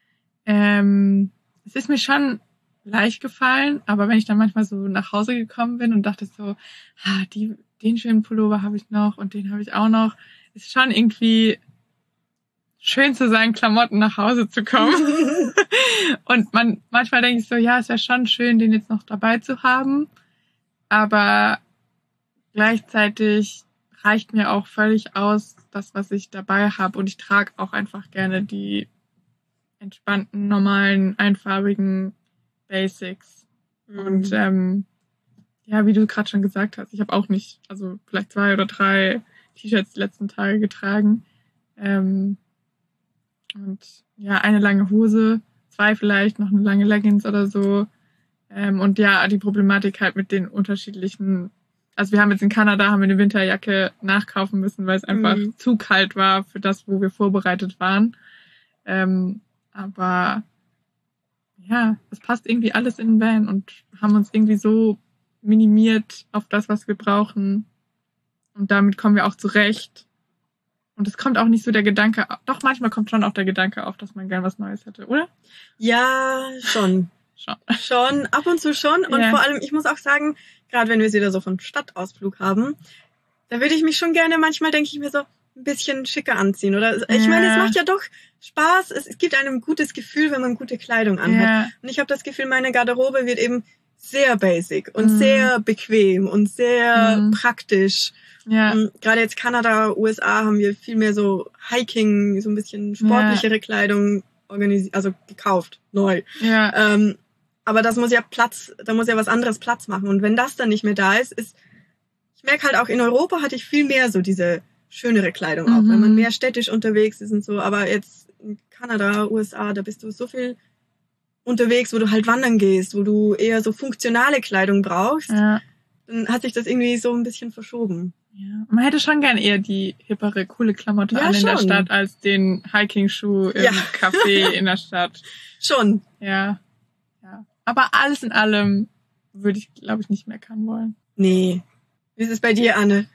Es ist mir schon leicht gefallen, aber wenn ich dann manchmal so nach Hause gekommen bin und dachte so, den schönen Pullover habe ich noch und den habe ich auch noch, ist schon irgendwie schön zu seinen Klamotten nach Hause zu kommen. Und manchmal denke ich so, ja, es wäre schon schön, den jetzt noch dabei zu haben, aber gleichzeitig reicht mir auch völlig aus, das, was ich dabei habe. Und ich trage auch einfach gerne die entspannten, normalen, einfarbigen Basics. Und ja, wie du gerade schon gesagt hast, ich habe auch nicht, also vielleicht 2 oder 3 T-Shirts die letzten Tage getragen. Und ja, eine lange Hose, 2 vielleicht, noch eine lange Leggings oder so. Und ja, die Problematik halt mit den unterschiedlichen. Also wir haben jetzt in Kanada eine Winterjacke nachkaufen müssen, weil es einfach zu kalt war für das, wo wir vorbereitet waren. Aber ja, es passt irgendwie alles in den Van und haben uns irgendwie so minimiert auf das, was wir brauchen. Und damit kommen wir auch zurecht. Und es kommt auch nicht so der Gedanke, doch manchmal kommt schon auch der Gedanke auf, dass man gern was Neues hätte, oder? Ja, schon. Schon, ab und zu schon. Und vor allem, ich muss auch sagen, gerade wenn wir es wieder so von Stadtausflug haben, da würde ich mich schon gerne, manchmal denke ich mir so, ein bisschen schicker anziehen. Oder ich meine, es macht ja doch Spaß. Es gibt einem ein gutes Gefühl, wenn man gute Kleidung anhat. Ja. Und ich habe das Gefühl, meine Garderobe wird eben sehr basic und sehr bequem und sehr praktisch. Ja. Gerade jetzt Kanada, USA haben wir viel mehr so Hiking, so ein bisschen sportlichere Kleidung gekauft, neu. Ja. Aber das muss ja da muss ja was anderes Platz machen. Und wenn das dann nicht mehr da ist, ich merke halt auch in Europa hatte ich viel mehr so diese schönere Kleidung auch, wenn man mehr städtisch unterwegs ist und so. Aber jetzt in Kanada, USA, da bist du so viel unterwegs, wo du halt wandern gehst, wo du eher so funktionale Kleidung brauchst. Ja. Dann hat sich das irgendwie so ein bisschen verschoben. Ja, man hätte schon gern eher die hippere, coole Klamotte an in der Stadt als den Hiking-Schuh im Café in der Stadt. Schon. Ja. Aber alles in allem würde ich, glaube ich, nicht meckern wollen. Nee. Wie ist es bei dir, Anne?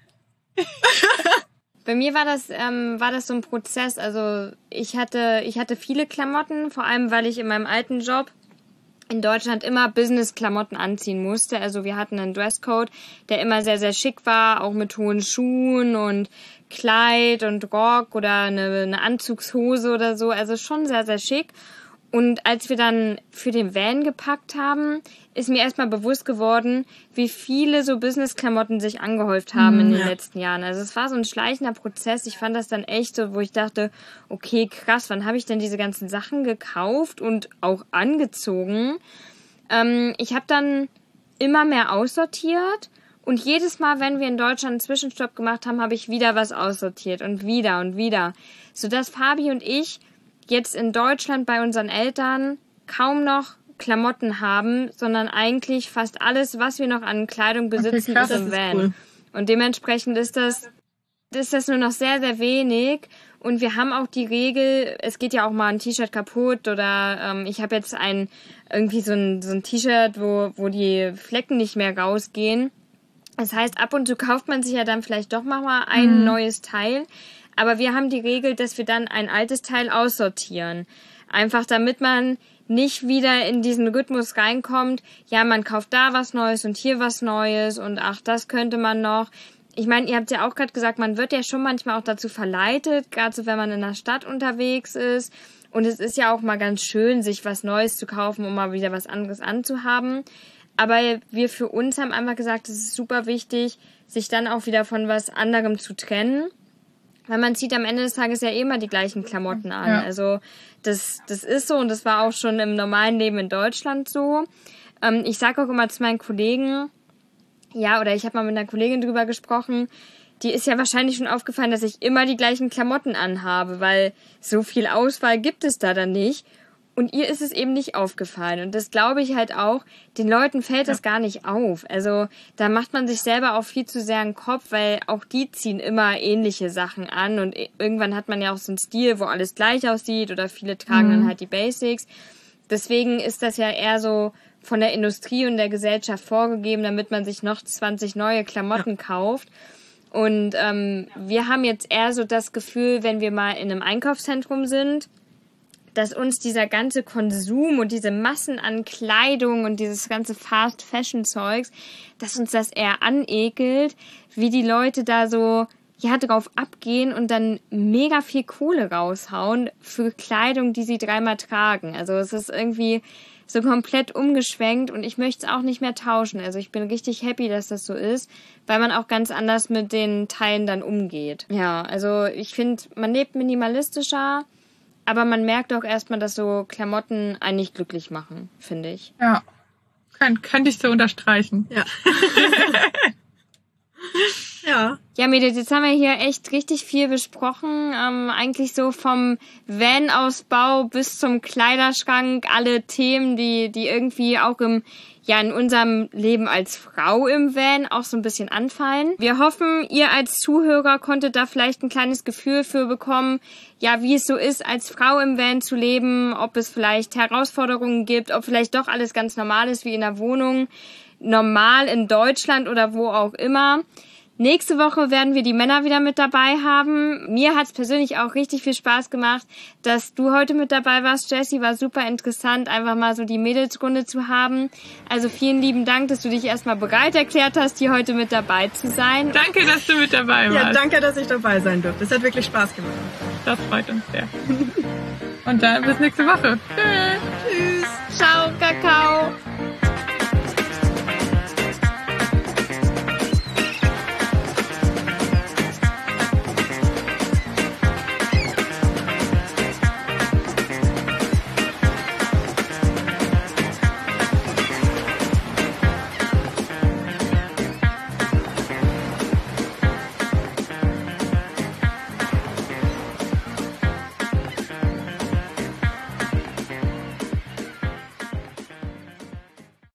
Bei mir war das so ein Prozess. Also ich hatte viele Klamotten, vor allem weil ich in meinem alten Job in Deutschland immer Business-Klamotten anziehen musste. Also wir hatten einen Dresscode, der immer sehr, sehr schick war, auch mit hohen Schuhen und Kleid und Rock oder eine Anzugshose oder so. Also schon sehr, sehr schick. Und als wir dann für den Van gepackt haben, ist mir erstmal bewusst geworden, wie viele so Business-Klamotten sich angehäuft haben in den letzten Jahren. Also es war so ein schleichender Prozess. Ich fand das dann echt so, wo ich dachte, okay, krass, wann habe ich denn diese ganzen Sachen gekauft und auch angezogen? Ich habe dann immer mehr aussortiert Und jedes Mal, wenn wir in Deutschland einen Zwischenstopp gemacht haben, habe ich wieder was aussortiert und wieder. Sodass Fabi und ich jetzt in Deutschland bei unseren Eltern kaum noch Klamotten haben, sondern eigentlich fast alles, was wir noch an Kleidung besitzen, krass, ist im Van. cool. Und dementsprechend ist das nur noch sehr, sehr wenig. Und wir haben auch die Regel, es geht ja auch mal ein T-Shirt kaputt oder ich habe jetzt so ein T-Shirt, wo die Flecken nicht mehr rausgehen. Das heißt, ab und zu kauft man sich ja dann vielleicht doch mal ein neues Teil. Aber wir haben die Regel, dass wir dann ein altes Teil aussortieren. Einfach damit man nicht wieder in diesen Rhythmus reinkommt, ja, man kauft da was Neues und hier was Neues und ach, das könnte man noch. Ich meine, ihr habt ja auch gerade gesagt, man wird ja schon manchmal auch dazu verleitet, gerade so, wenn man in der Stadt unterwegs ist. Und es ist ja auch mal ganz schön, sich was Neues zu kaufen, um mal wieder was anderes anzuhaben. Aber wir für uns haben einfach gesagt, es ist super wichtig, sich dann auch wieder von was anderem zu trennen. Weil man zieht am Ende des Tages ja immer die gleichen Klamotten an. Ja. Also das ist so und das war auch schon im normalen Leben in Deutschland so. Ich sage auch immer zu meinen Kollegen, ja, oder ich habe mal mit einer Kollegin drüber gesprochen, die ist ja wahrscheinlich schon aufgefallen, dass ich immer die gleichen Klamotten anhabe, weil so viel Auswahl gibt es da dann nicht. Und ihr ist es eben nicht aufgefallen. Und das glaube ich halt auch, den Leuten fällt das gar nicht auf. Also da macht man sich selber auch viel zu sehr einen Kopf, weil auch die ziehen immer ähnliche Sachen an. Und irgendwann hat man ja auch so einen Stil, wo alles gleich aussieht oder viele tragen dann halt die Basics. Deswegen ist das ja eher so von der Industrie und der Gesellschaft vorgegeben, damit man sich noch 20 neue Klamotten kauft. Und wir haben jetzt eher so das Gefühl, wenn wir mal in einem Einkaufszentrum sind, dass uns dieser ganze Konsum und diese Massen an Kleidung und dieses ganze Fast-Fashion-Zeugs, dass uns das eher anekelt, wie die Leute da so drauf abgehen und dann mega viel Kohle raushauen für Kleidung, die sie 3-mal tragen. Also es ist irgendwie so komplett umgeschwenkt und ich möchte es auch nicht mehr tauschen. Also ich bin richtig happy, dass das so ist, weil man auch ganz anders mit den Teilen dann umgeht. Ja, also ich finde, man lebt minimalistischer, aber man merkt auch erstmal, dass so Klamotten einen nicht glücklich machen, finde ich. Ja, könnte ich so unterstreichen. Ja. Ja. Ja, Mädels, jetzt haben wir hier echt richtig viel besprochen. Eigentlich so vom Van-Ausbau bis zum Kleiderschrank, alle Themen, die irgendwie auch in unserem Leben als Frau im Van auch so ein bisschen anfallen. Wir hoffen, ihr als Zuhörer konntet da vielleicht ein kleines Gefühl für bekommen, ja, wie es so ist, als Frau im Van zu leben, ob es vielleicht Herausforderungen gibt, ob vielleicht doch alles ganz normal ist wie in der Wohnung, normal in Deutschland oder wo auch immer. Nächste Woche werden wir die Männer wieder mit dabei haben. Mir hat's persönlich auch richtig viel Spaß gemacht, dass du heute mit dabei warst, Jessie. War super interessant, einfach mal so die Mädelsrunde zu haben. Also vielen lieben Dank, dass du dich erstmal bereit erklärt hast, hier heute mit dabei zu sein. Danke, dass du mit dabei warst. Ja, danke, dass ich dabei sein durfte. Es hat wirklich Spaß gemacht. Das freut uns sehr. Und dann bis nächste Woche. Tschüss. Ciao, Kakao.